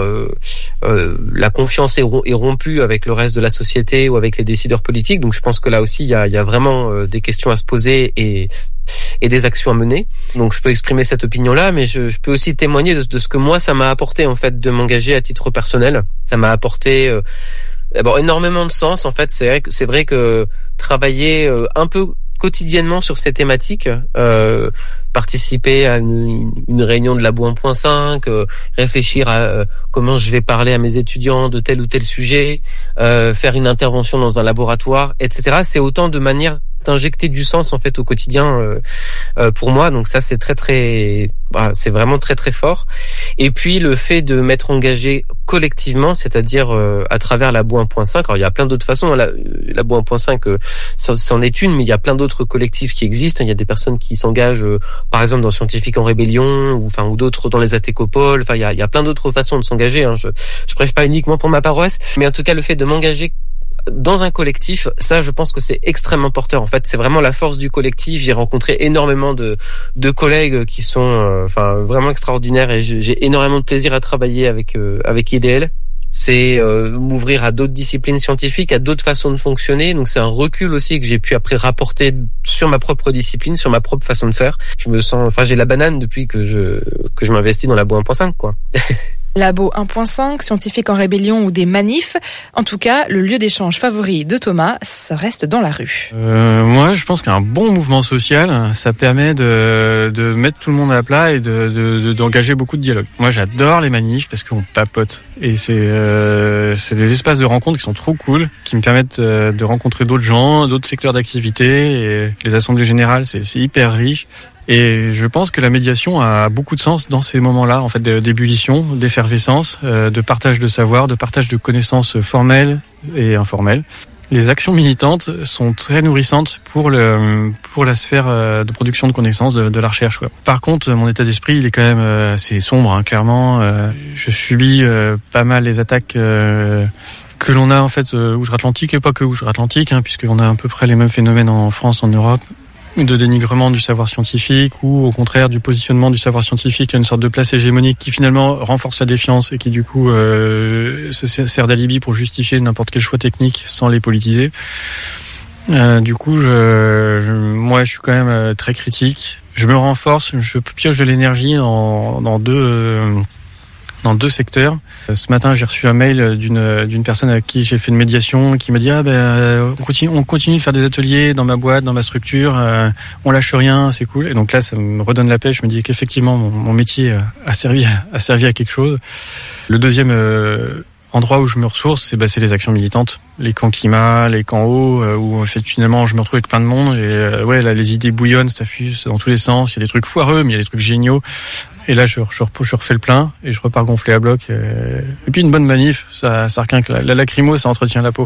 la confiance est rompue avec le reste de la société ou avec les décideurs politiques. Donc je pense que là aussi il y a vraiment des questions à se poser et des actions à mener. Donc je peux exprimer cette opinion-là, mais je peux aussi témoigner de ce que moi ça m'a apporté en fait de m'engager à titre personnel. Ça m'a apporté énormément de sens en fait. C'est vrai que travailler un peu quotidiennement sur ces thématiques, participer à une réunion de Labo 1.5, réfléchir à comment je vais parler à mes étudiants de tel ou tel sujet, faire une intervention dans un laboratoire, etc. C'est autant de manières d'injecter du sens en fait au quotidien pour moi. Donc ça c'est c'est vraiment très très fort. Et puis le fait de m'être engagé collectivement, c'est-à-dire à travers Labo 1.5. Alors il y a plein d'autres façons. Labo 1.5 c'en est une, mais il y a plein d'autres collectifs qui existent. Il y a des personnes qui s'engagent par exemple dans Scientifiques en Rébellion ou d'autres dans les Atécopoles. Enfin il y a plein d'autres façons de s'engager. Je prêche pas uniquement pour ma paroisse, mais en tout cas le fait de m'engager dans un collectif, ça je pense que c'est extrêmement porteur. En fait, c'est vraiment la force du collectif. J'ai rencontré énormément de collègues qui sont vraiment extraordinaires et j'ai énormément de plaisir à travailler avec IDL. C'est m'ouvrir à d'autres disciplines scientifiques, à d'autres façons de fonctionner. Donc c'est un recul aussi que j'ai pu après rapporter sur ma propre discipline, sur ma propre façon de faire. J'ai la banane depuis que je m'investis dans Labo 1.5 quoi. Labo 1.5, Scientifiques en Rébellion ou des manifs. En tout cas, le lieu d'échange favori de Thomas, ça reste dans la rue. Moi, je pense qu'un bon mouvement social, ça permet de mettre tout le monde à plat et d'engager beaucoup de dialogue. Moi, j'adore les manifs parce qu'on papote. Et c'est des espaces de rencontre qui sont trop cool, qui me permettent de rencontrer d'autres gens, d'autres secteurs d'activité. Et les assemblées générales, c'est hyper riche. Et je pense que la médiation a beaucoup de sens dans ces moments-là, en fait, d'ébullition, d'effervescence, de partage de savoir, de partage de connaissances formelles et informelles. Les actions militantes sont très nourrissantes pour la sphère de production de connaissances de la recherche. Ouais. Par contre, mon état d'esprit, il est quand même assez sombre, hein, clairement. Je subis pas mal les attaques que l'on a en fait outre-Atlantique et pas que outre-Atlantique, hein, puisqu'on a à peu près les mêmes phénomènes en France, en Europe, de dénigrement du savoir scientifique ou au contraire du positionnement du savoir scientifique à une sorte de place hégémonique qui finalement renforce la défiance et qui du coup se sert d'alibi pour justifier n'importe quel choix technique sans les politiser. Du coup, moi je suis quand même très critique. Je me renforce, je pioche de l'énergie dans deux secteurs. Ce matin, j'ai reçu un mail d'une personne avec qui j'ai fait une médiation qui m'a dit on continue de faire des ateliers dans ma boîte, dans ma structure, on lâche rien, c'est cool. Et donc là, ça me redonne la pêche. Je me dis qu'effectivement, mon métier a servi à quelque chose. Le deuxième endroit où je me ressource, c'est les actions militantes, les camps climat, les camps eau, où en fait finalement je me retrouve avec plein de monde et là les idées bouillonnent, ça fuse dans tous les sens. Il y a des trucs foireux, mais il y a des trucs géniaux. Et là je refais le plein et je repars gonflé à bloc. Et puis une bonne manif, ça requinque. La lacrymo, ça entretient la peau.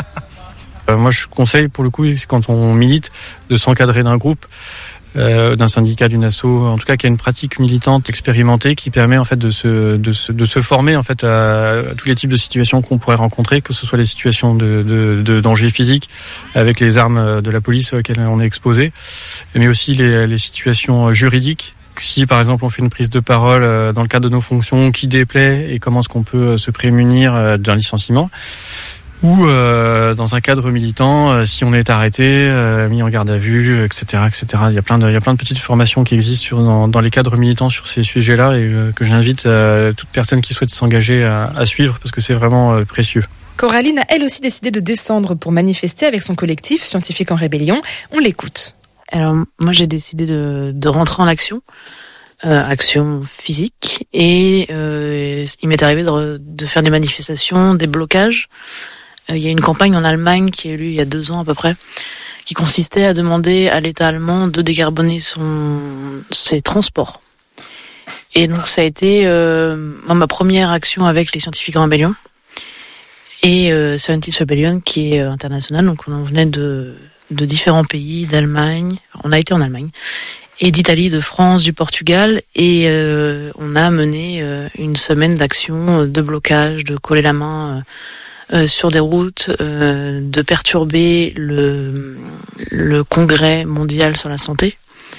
Moi je conseille pour le coup, quand on milite, de s'encadrer d'un groupe. D'un syndicat, d'une asso, en tout cas qui a une pratique militante expérimentée qui permet en fait de se former en fait à tous les types de situations qu'on pourrait rencontrer, que ce soit les situations de danger physique avec les armes de la police auxquelles on est exposé, mais aussi les situations juridiques. Si par exemple on fait une prise de parole dans le cadre de nos fonctions qui déplaît et comment est-ce qu'on peut se prémunir d'un licenciement. Ou dans un cadre militant, si on est arrêté, mis en garde à vue, etc., etc. Il y a plein de petites formations qui existent dans les cadres militants sur ces sujets-là et que j'invite toute personne qui souhaite s'engager à suivre parce que c'est vraiment précieux. Coraline a elle aussi décidé de descendre pour manifester avec son collectif Scientifiques en Rébellion. On l'écoute. Alors moi j'ai décidé de rentrer en action. Action physique, et il m'est arrivé de faire des manifestations, des blocages. Il y a une campagne en Allemagne qui a eu lieu il y a 2 ans à peu près, qui consistait à demander à l'État allemand de décarboner ses transports. Et donc ça a été ma première action avec les Scientifiques en Rébellion et Scientists Rebellion qui est international. Donc on en venait de différents pays, d'Allemagne. On a été en Allemagne. Et d'Italie, de France, du Portugal, et on a mené une semaine d'action, de blocage, de coller la main sur des routes, de perturber le congrès mondial sur la santé.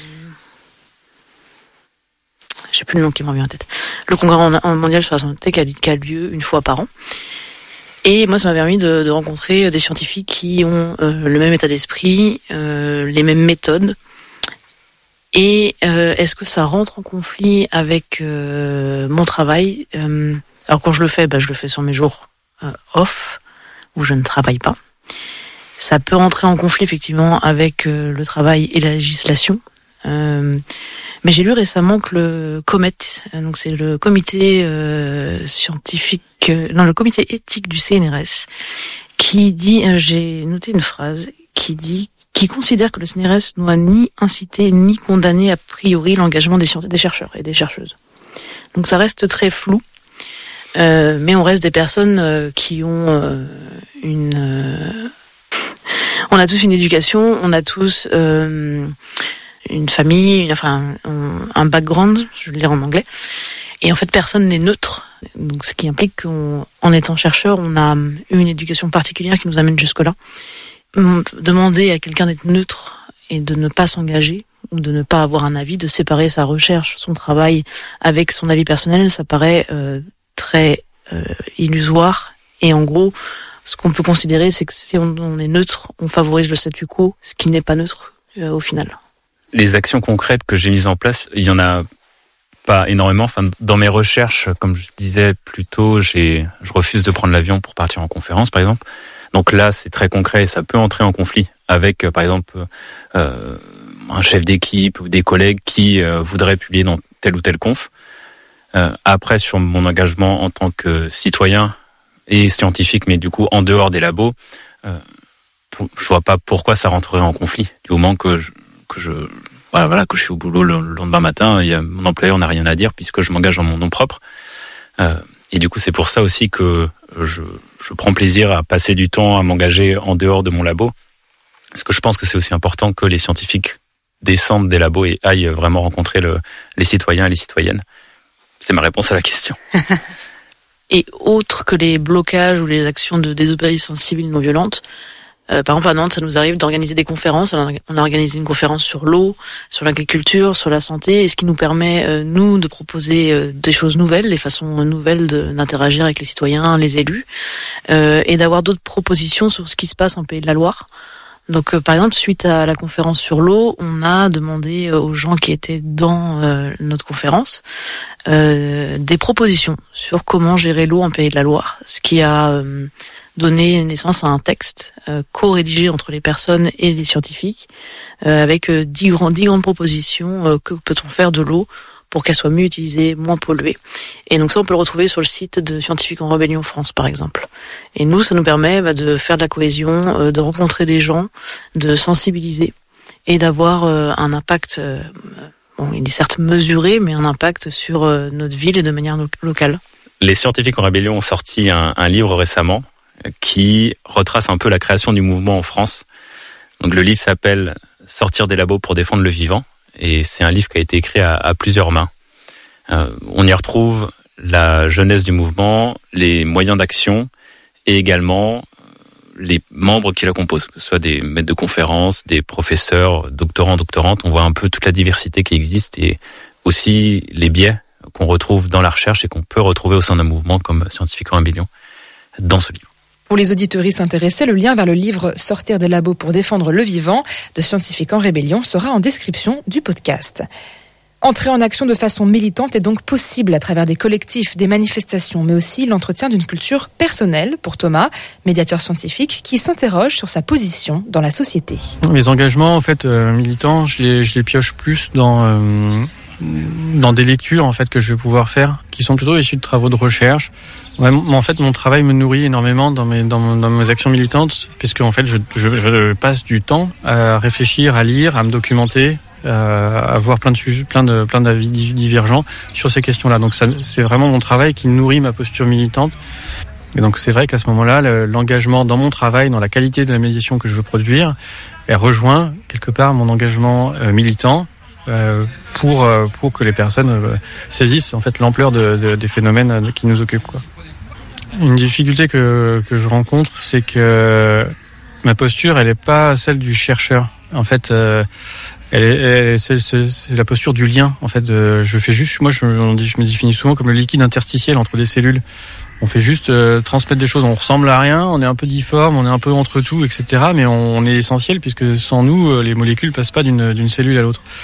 J'ai plus le nom qui me revient en tête. Le congrès mondial sur la santé qui a lieu une fois par an. Et moi, ça m'a permis de rencontrer des scientifiques qui ont le même état d'esprit, les mêmes méthodes. Et est-ce que ça rentre en conflit avec mon travail? Alors quand je le fais sur mes jours off, où je ne travaille pas. Ça peut rentrer en conflit effectivement avec le travail et la législation. Mais j'ai lu récemment que le COMET, donc c'est le comité le comité éthique du CNRS, qui dit, j'ai noté une phrase qui considère que le CNRS ne doit ni inciter ni condamner a priori l'engagement des chercheurs et des chercheuses. Donc ça reste très flou, mais on reste des personnes qui ont on a tous une éducation, on a tous une famille, un background, je vais le lire en anglais, et en fait personne n'est neutre. Donc ce qui implique qu'en étant chercheur, on a eu une éducation particulière qui nous amène jusque-là. Demander à quelqu'un d'être neutre et de ne pas s'engager ou de ne pas avoir un avis, de séparer sa recherche, son travail avec son avis personnel, ça paraît très illusoire. Et en gros, ce qu'on peut considérer, c'est que si on est neutre, on favorise le statu quo, ce qui n'est pas neutre au final. Les actions concrètes que j'ai mises en place, il y en a pas énormément. Enfin, dans mes recherches, comme je disais plus tôt, je refuse de prendre l'avion pour partir en conférence, par exemple. Donc là, c'est très concret et ça peut entrer en conflit avec, par exemple, un chef d'équipe ou des collègues qui voudraient publier dans telle ou telle conf. Après, sur mon engagement en tant que citoyen et scientifique, mais du coup en dehors des labos, je vois pas pourquoi ça rentrerait en conflit. Du moment que je suis au boulot le lendemain matin, il y a mon employeur n'a rien à dire puisque je m'engage en mon nom propre. Et du coup, c'est pour ça aussi que je prends plaisir à passer du temps à m'engager en dehors de mon labo. Parce que je pense que c'est aussi important que les scientifiques descendent des labos et aillent vraiment rencontrer les citoyens et les citoyennes. C'est ma réponse à la question. Et autre que les blocages ou les actions de désobéissance civile non violente, par exemple à Nantes, ça nous arrive d'organiser des conférences. On a organisé une conférence sur l'eau, sur l'agriculture, sur la santé, et ce qui nous permet, nous, de proposer des choses nouvelles, des façons nouvelles d'interagir avec les citoyens, les élus, et d'avoir d'autres propositions sur ce qui se passe en Pays de la Loire. Donc, par exemple, suite à la conférence sur l'eau, on a demandé aux gens qui étaient dans notre conférence des propositions sur comment gérer l'eau en Pays de la Loire, ce qui a donné naissance à un texte co-rédigé entre les personnes et les scientifiques avec 10 grandes propositions. Que peut-on faire de l'eau pour qu'elle soit mieux utilisée, moins polluée. Et donc ça, on peut le retrouver sur le site de Scientifiques en Rébellion France, par exemple. Et nous, ça nous permet de faire de la cohésion, de rencontrer des gens, de sensibiliser et d'avoir un impact, il est certes mesuré, mais un impact sur notre ville et de manière locale. Les Scientifiques en Rébellion ont sorti un livre récemment qui retrace un peu la création du mouvement en France. Donc le livre s'appelle « Sortir des labos pour défendre le vivant ». Et c'est un livre qui a été écrit à plusieurs mains. On y retrouve la jeunesse du mouvement, les moyens d'action et également les membres qui la composent, que ce soit des maîtres de conférences, des professeurs, doctorants, doctorantes. On voit un peu toute la diversité qui existe et aussi les biais qu'on retrouve dans la recherche et qu'on peut retrouver au sein d'un mouvement comme Scientifiques en Rébellion dans ce livre. Pour les auditeuristes intéressés, le lien vers le livre « Sortir des labos pour défendre le vivant » de Scientifiques en Rébellion sera en description du podcast. Entrer en action de façon militante est donc possible à travers des collectifs, des manifestations, mais aussi l'entretien d'une culture personnelle pour Thomas, médiateur scientifique, qui s'interroge sur sa position dans la société. Mes engagements, en fait, militants, je les pioche plus dans des lectures, en fait, que je vais pouvoir faire, qui sont plutôt issues de travaux de recherche. Ouais, en fait, mon travail me nourrit énormément dans mes actions militantes, puisque en fait, je passe du temps à réfléchir, à lire, à me documenter, à voir plein d'avis divergents sur ces questions-là. Donc c'est vraiment mon travail qui nourrit ma posture militante. Et donc c'est vrai qu'à ce moment-là, l'engagement dans mon travail, dans la qualité de la médiation que je veux produire, elle rejoint quelque part mon engagement militant pour que les personnes saisissent en fait l'ampleur des phénomènes qui nous occupent, quoi. Une difficulté que je rencontre, c'est que ma posture, elle est pas celle du chercheur. En fait, c'est la posture du lien. En fait, je fais juste, je me définis souvent comme le liquide interstitiel entre des cellules. On fait juste transmettre des choses. On ressemble à rien, on est un peu difforme, on est un peu entre tout, etc. Mais on est essentiel puisque sans nous, les molécules passent pas d'une cellule à l'autre.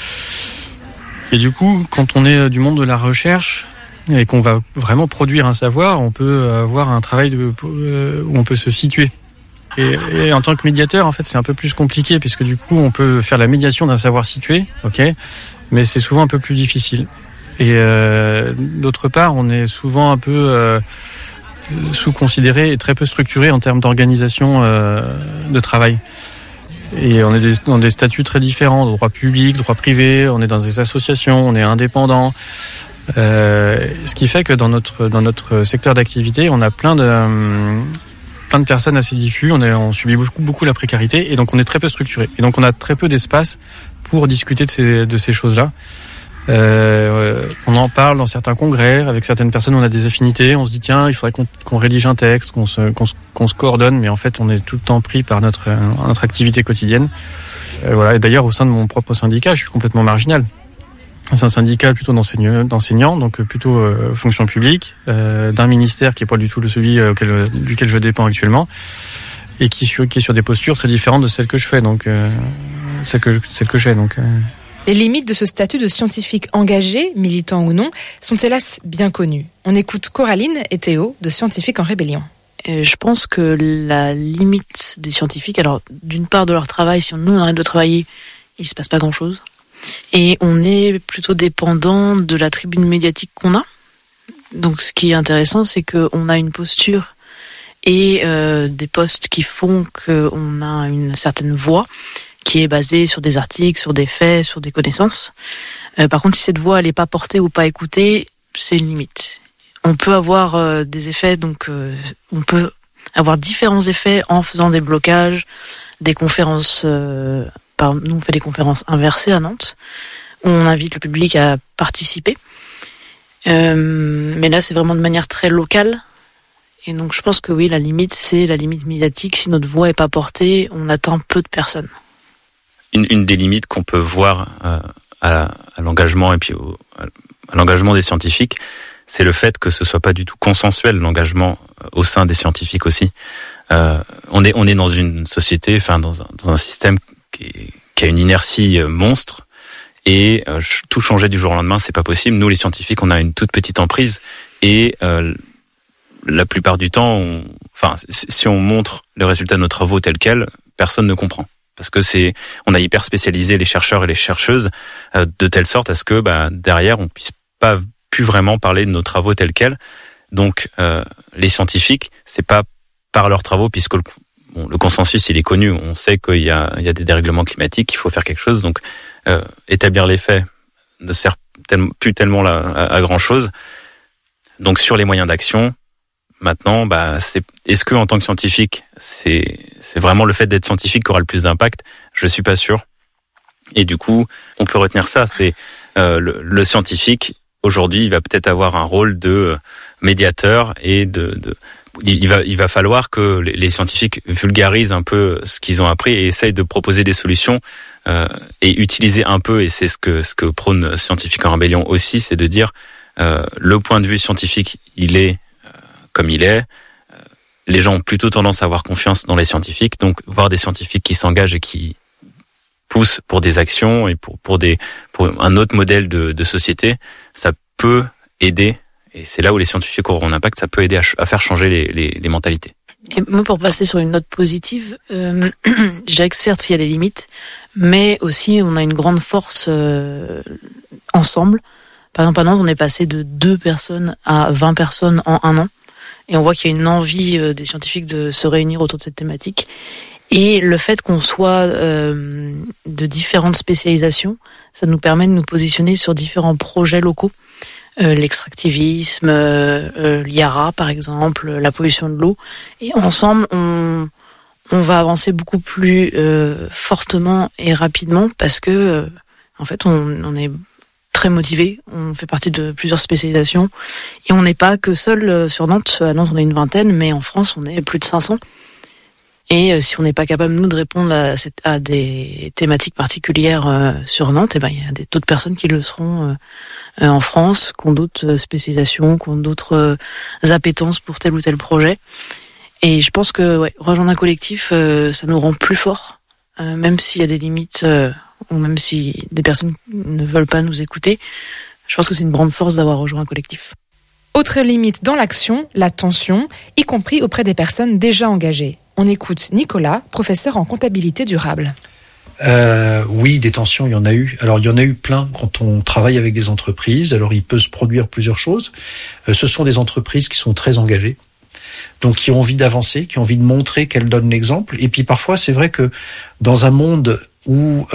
Et du coup, quand on est du monde de la recherche et qu'on va vraiment produire un savoir, on peut avoir un travail où on peut se situer. Et en tant que médiateur, en fait, c'est un peu plus compliqué puisque du coup, on peut faire la médiation d'un savoir situé, ok, mais c'est souvent un peu plus difficile. Et d'autre part, on est souvent un peu sous-considéré et très peu structuré en termes d'organisation de travail. Et on est dans des statuts très différents, droit public, droit privé, on est dans des associations, on est indépendant. Ce qui fait que dans notre secteur d'activité, on a plein de personnes assez diffuses, on subit beaucoup la précarité et donc on est très peu structuré. Et donc on a très peu d'espace pour discuter de ces choses-là. On en parle dans certains congrès, avec certaines personnes on a des affinités, on se dit tiens il faudrait qu'on rédige un texte, qu'on se coordonne, mais en fait on est tout le temps pris par notre activité quotidienne. Voilà. Et d'ailleurs au sein de mon propre syndicat je suis complètement marginal. C'est un syndicat plutôt d'enseignants, donc plutôt fonction publique, d'un ministère qui n'est pas du tout celui duquel je dépends actuellement, et qui est sur des postures très différentes de celles que je fais, donc celles que j'ai. Donc. Les limites de ce statut de scientifique engagé, militant ou non, sont hélas bien connues. On écoute Coraline et Théo de Scientifiques en Rébellion. Je pense que la limite des scientifiques, alors d'une part de leur travail, si nous on arrête de travailler, il se passe pas grand-chose. Et on est plutôt dépendant de la tribune médiatique qu'on a. Donc ce qui est intéressant, c'est qu'on a une posture et des postes qui font qu'on a une certaine voix qui est basée sur des articles, sur des faits, sur des connaissances. Par contre, si cette voix elle est pas portée ou pas écoutée, c'est une limite. On peut avoir des effets, donc on peut avoir différents effets en faisant des blocages, des conférences. Nous, on fait des conférences inversées à Nantes, où on invite le public à participer. Mais là, c'est vraiment de manière très locale. Et donc, je pense que oui, la limite, c'est la limite médiatique. Si notre voix est pas portée, on atteint peu de personnes. Une des limites qu'on peut voir à l'engagement et puis à l'engagement des scientifiques, c'est le fait que ce soit pas du tout consensuel l'engagement au sein des scientifiques aussi. On est dans une société, enfin dans un système qui a une inertie monstre et tout changer du jour au lendemain, c'est pas possible. Nous, les scientifiques, on a une toute petite emprise et la plupart du temps, si on montre le résultat de nos travaux tel quel, personne ne comprend. Parce que on a hyper spécialisé les chercheurs et les chercheuses de telle sorte à ce que derrière on puisse pas plus vraiment parler de nos travaux tels quels. Donc les scientifiques, c'est pas par leurs travaux, puisque le consensus il est connu, on sait qu'il y a des dérèglements climatiques, qu'il faut faire quelque chose. Donc établir les faits ne sert plus tellement à grand chose. Donc sur les moyens d'action. Maintenant, est-ce que en tant que scientifique, c'est vraiment le fait d'être scientifique qui aura le plus d'impact? Je suis pas sûr. Et du coup, on peut retenir ça. C'est le scientifique aujourd'hui, il va peut-être avoir un rôle de médiateur et il va falloir que les scientifiques vulgarisent un peu ce qu'ils ont appris et essayent de proposer des solutions et utiliser un peu. Et c'est ce que prône Scientifiques en Rébellion aussi, c'est de dire le point de vue scientifique, il est comme il est. Les gens ont plutôt tendance à avoir confiance dans les scientifiques, donc voir des scientifiques qui s'engagent et qui pousse pour des actions et pour un autre modèle de société, ça peut aider. Et c'est là où les scientifiques auront un impact. Ça peut aider à faire changer les mentalités. Et moi, pour passer sur une note positive, je dirais que certes, il y a des limites, mais aussi on a une grande force ensemble. Par exemple, à Nantes, on est passé de 2 personnes à 20 personnes en 1 an. Et on voit qu'il y a une envie des scientifiques de se réunir autour de cette thématique. Et le fait qu'on soit de différentes spécialisations, ça nous permet de nous positionner sur différents projets locaux. L'extractivisme, l'IARA par exemple, la pollution de l'eau. Et ensemble, on va avancer beaucoup plus fortement et rapidement parce que en fait, on est très motivés. On fait partie de plusieurs spécialisations et on n'est pas que seul sur Nantes. À Nantes, on est une vingtaine, mais en France, on est plus de 500. Et si on n'est pas capable, nous, de répondre à des thématiques particulières sur Nantes, il y a d'autres personnes qui le seront en France, qui ont d'autres spécialisations, qui ont d'autres appétences pour tel ou tel projet. Et je pense que rejoindre un collectif, ça nous rend plus forts, même s'il y a des limites, ou même si des personnes ne veulent pas nous écouter. Je pense que c'est une grande force d'avoir rejoint un collectif. Autre limite dans l'action, la tension, y compris auprès des personnes déjà engagées. On écoute Nicolas, professeur en comptabilité durable. Oui, des tensions, il y en a eu. Alors, il y en a eu plein quand on travaille avec des entreprises. Alors, il peut se produire plusieurs choses. Ce sont des entreprises qui sont très engagées, donc qui ont envie d'avancer, qui ont envie de montrer qu'elles donnent l'exemple. Et puis, parfois, c'est vrai que dans un monde où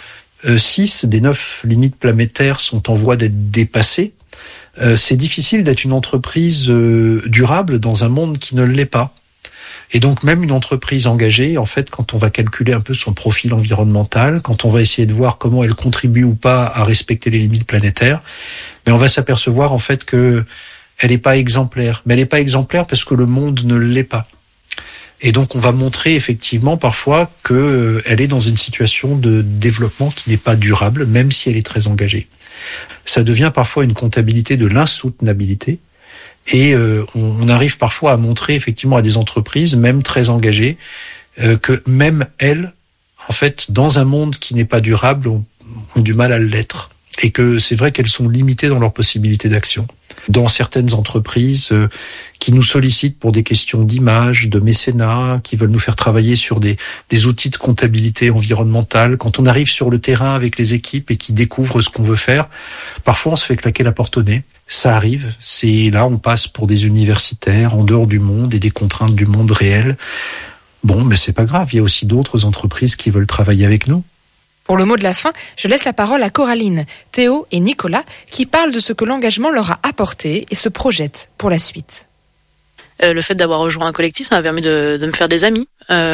6 des 9 limites planétaires sont en voie d'être dépassées, c'est difficile d'être une entreprise durable dans un monde qui ne l'est pas. Et donc même une entreprise engagée, en fait, quand on va calculer un peu son profil environnemental, quand on va essayer de voir comment elle contribue ou pas à respecter les limites planétaires, mais on va s'apercevoir en fait que elle n'est pas exemplaire. Mais elle n'est pas exemplaire parce que le monde ne l'est pas. Et donc on va montrer effectivement parfois que elle est dans une situation de développement qui n'est pas durable, même si elle est très engagée. Ça devient parfois une comptabilité de l'insoutenabilité. Et on arrive parfois à montrer effectivement à des entreprises, même très engagées, que même elles, en fait, dans un monde qui n'est pas durable, ont du mal à l'être. Et que c'est vrai qu'elles sont limitées dans leurs possibilités d'action. Dans certaines entreprises qui nous sollicitent pour des questions d'image, de mécénat, qui veulent nous faire travailler sur des outils de comptabilité environnementale, quand on arrive sur le terrain avec les équipes et qui découvrent ce qu'on veut faire, parfois on se fait claquer la porte au nez. Ça arrive, c'est là on passe pour des universitaires en dehors du monde et des contraintes du monde réel. Bon, mais c'est pas grave, il y a aussi d'autres entreprises qui veulent travailler avec nous. Pour le mot de la fin, je laisse la parole à Coraline, Théo et Nicolas qui parlent de ce que l'engagement leur a apporté et se projettent pour la suite. Le fait d'avoir rejoint un collectif, ça m'a permis de me faire des amis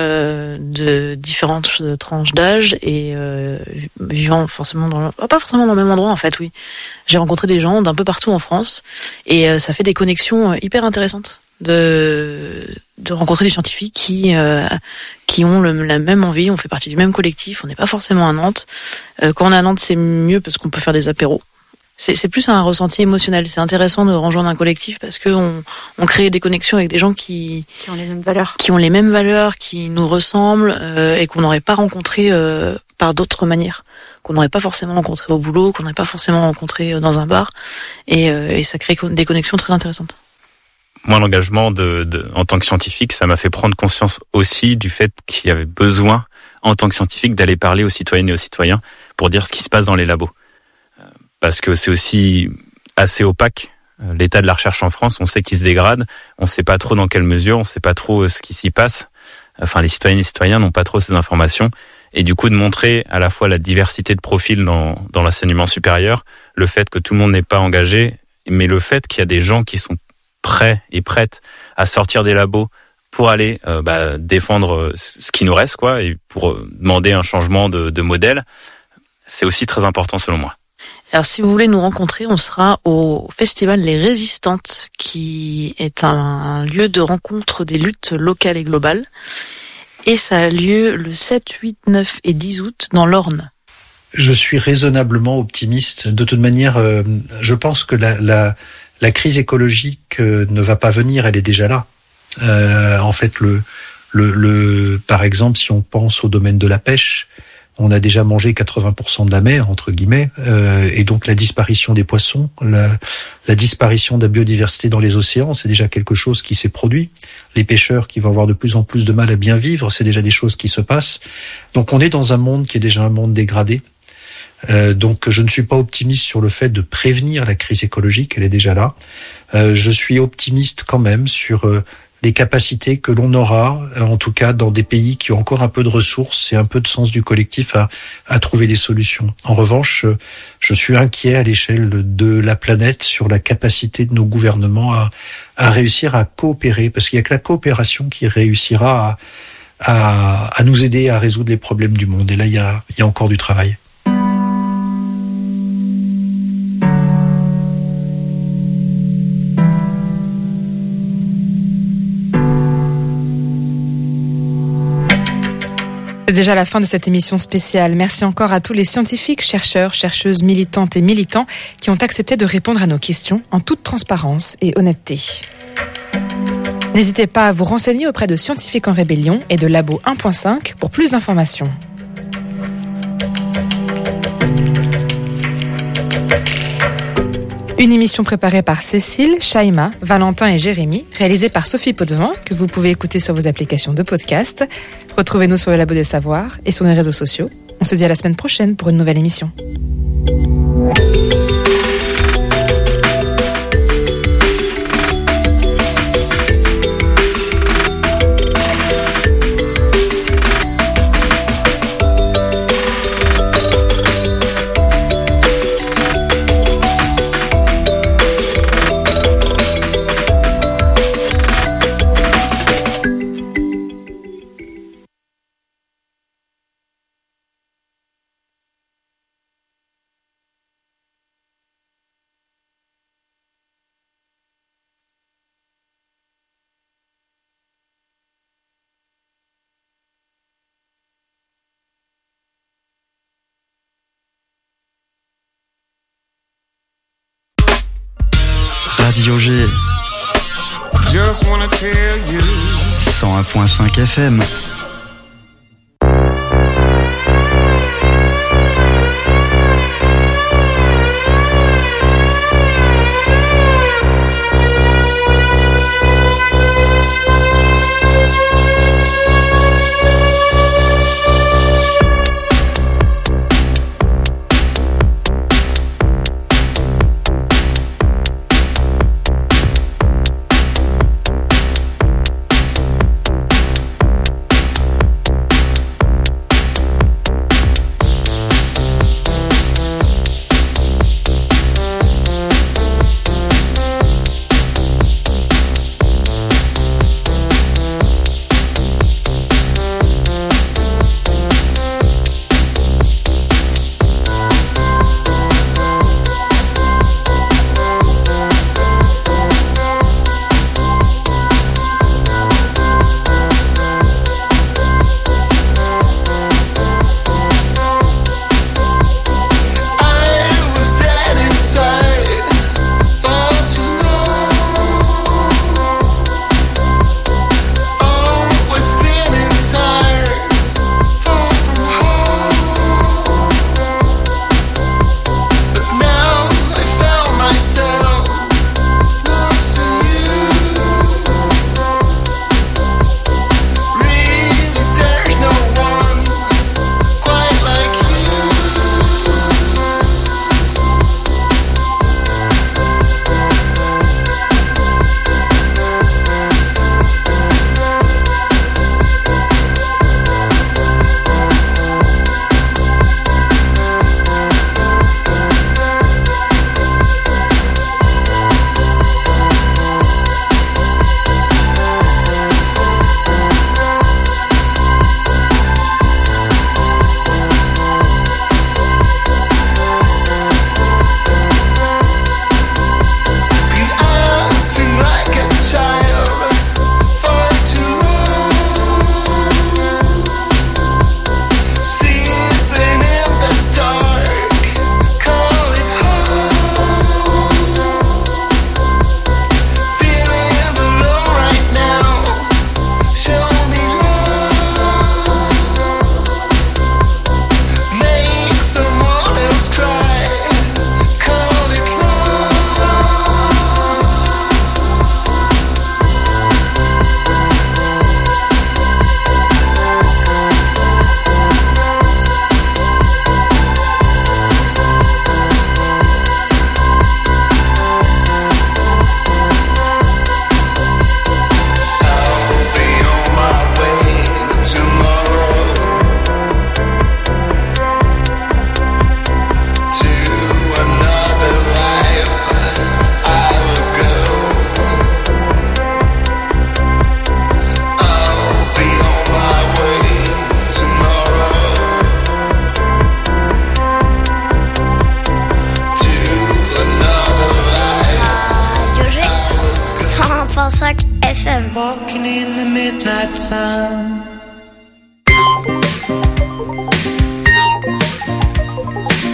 de différentes tranches d'âge et vivant forcément pas forcément dans le même endroit en fait, oui. J'ai rencontré des gens d'un peu partout en France et ça fait des connexions hyper intéressantes de rencontrer des scientifiques qui ont la même envie, on fait partie du même collectif, on n'est pas forcément à Nantes. Quand on est à Nantes, c'est mieux parce qu'on peut faire des apéros. C'est plus un ressenti émotionnel. C'est intéressant de rejoindre un collectif parce que on crée des connexions avec des gens qui ont les mêmes valeurs, qui nous ressemblent et qu'on n'aurait pas rencontré par d'autres manières, qu'on n'aurait pas forcément rencontré au boulot, qu'on n'aurait pas forcément rencontré dans un bar, et ça crée des connexions très intéressantes. Moi, l'engagement en tant que scientifique, ça m'a fait prendre conscience aussi du fait qu'il y avait besoin, en tant que scientifique, d'aller parler aux citoyennes et aux citoyens pour dire ce qui se passe dans les labos. Parce que c'est aussi assez opaque. L'état de la recherche en France, on sait qu'il se dégrade, on sait pas trop dans quelle mesure, on sait pas trop ce qui s'y passe. Enfin, les citoyennes et les citoyens n'ont pas trop ces informations. Et du coup, de montrer à la fois la diversité de profils dans l'enseignement supérieur, le fait que tout le monde n'est pas engagé, mais le fait qu'il y a des gens qui sont prêts et prêtes à sortir des labos pour aller défendre ce qui nous reste, quoi, et pour demander un changement de modèle, c'est aussi très important selon moi. Alors si vous voulez nous rencontrer, on sera au festival Les Résistantes, qui est un lieu de rencontre des luttes locales et globales. Et ça a lieu le 7, 8, 9 et 10 août dans l'Orne. Je suis raisonnablement optimiste. De toute manière, je pense que la crise écologique ne va pas venir, elle est déjà là. En fait, par exemple, si on pense au domaine de la pêche, On a déjà mangé 80% de la mer, entre guillemets, et donc la disparition des poissons, la disparition de la biodiversité dans les océans, c'est déjà quelque chose qui s'est produit. Les pêcheurs qui vont avoir de plus en plus de mal à bien vivre, c'est déjà des choses qui se passent. Donc on est dans un monde qui est déjà un monde dégradé. Donc je ne suis pas optimiste sur le fait de prévenir la crise écologique, elle est déjà là. Je suis optimiste quand même sur les capacités que l'on aura, en tout cas dans des pays qui ont encore un peu de ressources et un peu de sens du collectif à trouver des solutions. En revanche, je suis inquiet à l'échelle de la planète sur la capacité de nos gouvernements à réussir à coopérer, parce qu'il n'y a que la coopération qui réussira à nous aider à résoudre les problèmes du monde. Et là, il y a encore du travail. C'est déjà la fin de cette émission spéciale. Merci encore à tous les scientifiques, chercheurs, chercheuses, militantes et militants qui ont accepté de répondre à nos questions en toute transparence et honnêteté. N'hésitez pas à vous renseigner auprès de Scientifiques en Rébellion et de Labo 1.5 pour plus d'informations. Une émission préparée par Cécile, Shaima, Valentin et Jérémy, réalisée par Sophie Potvin, que vous pouvez écouter sur vos applications de podcast. Retrouvez-nous sur le Labo des Savoirs et sur nos réseaux sociaux. On se dit à la semaine prochaine pour une nouvelle émission. Radio G 101.5 FM. personne.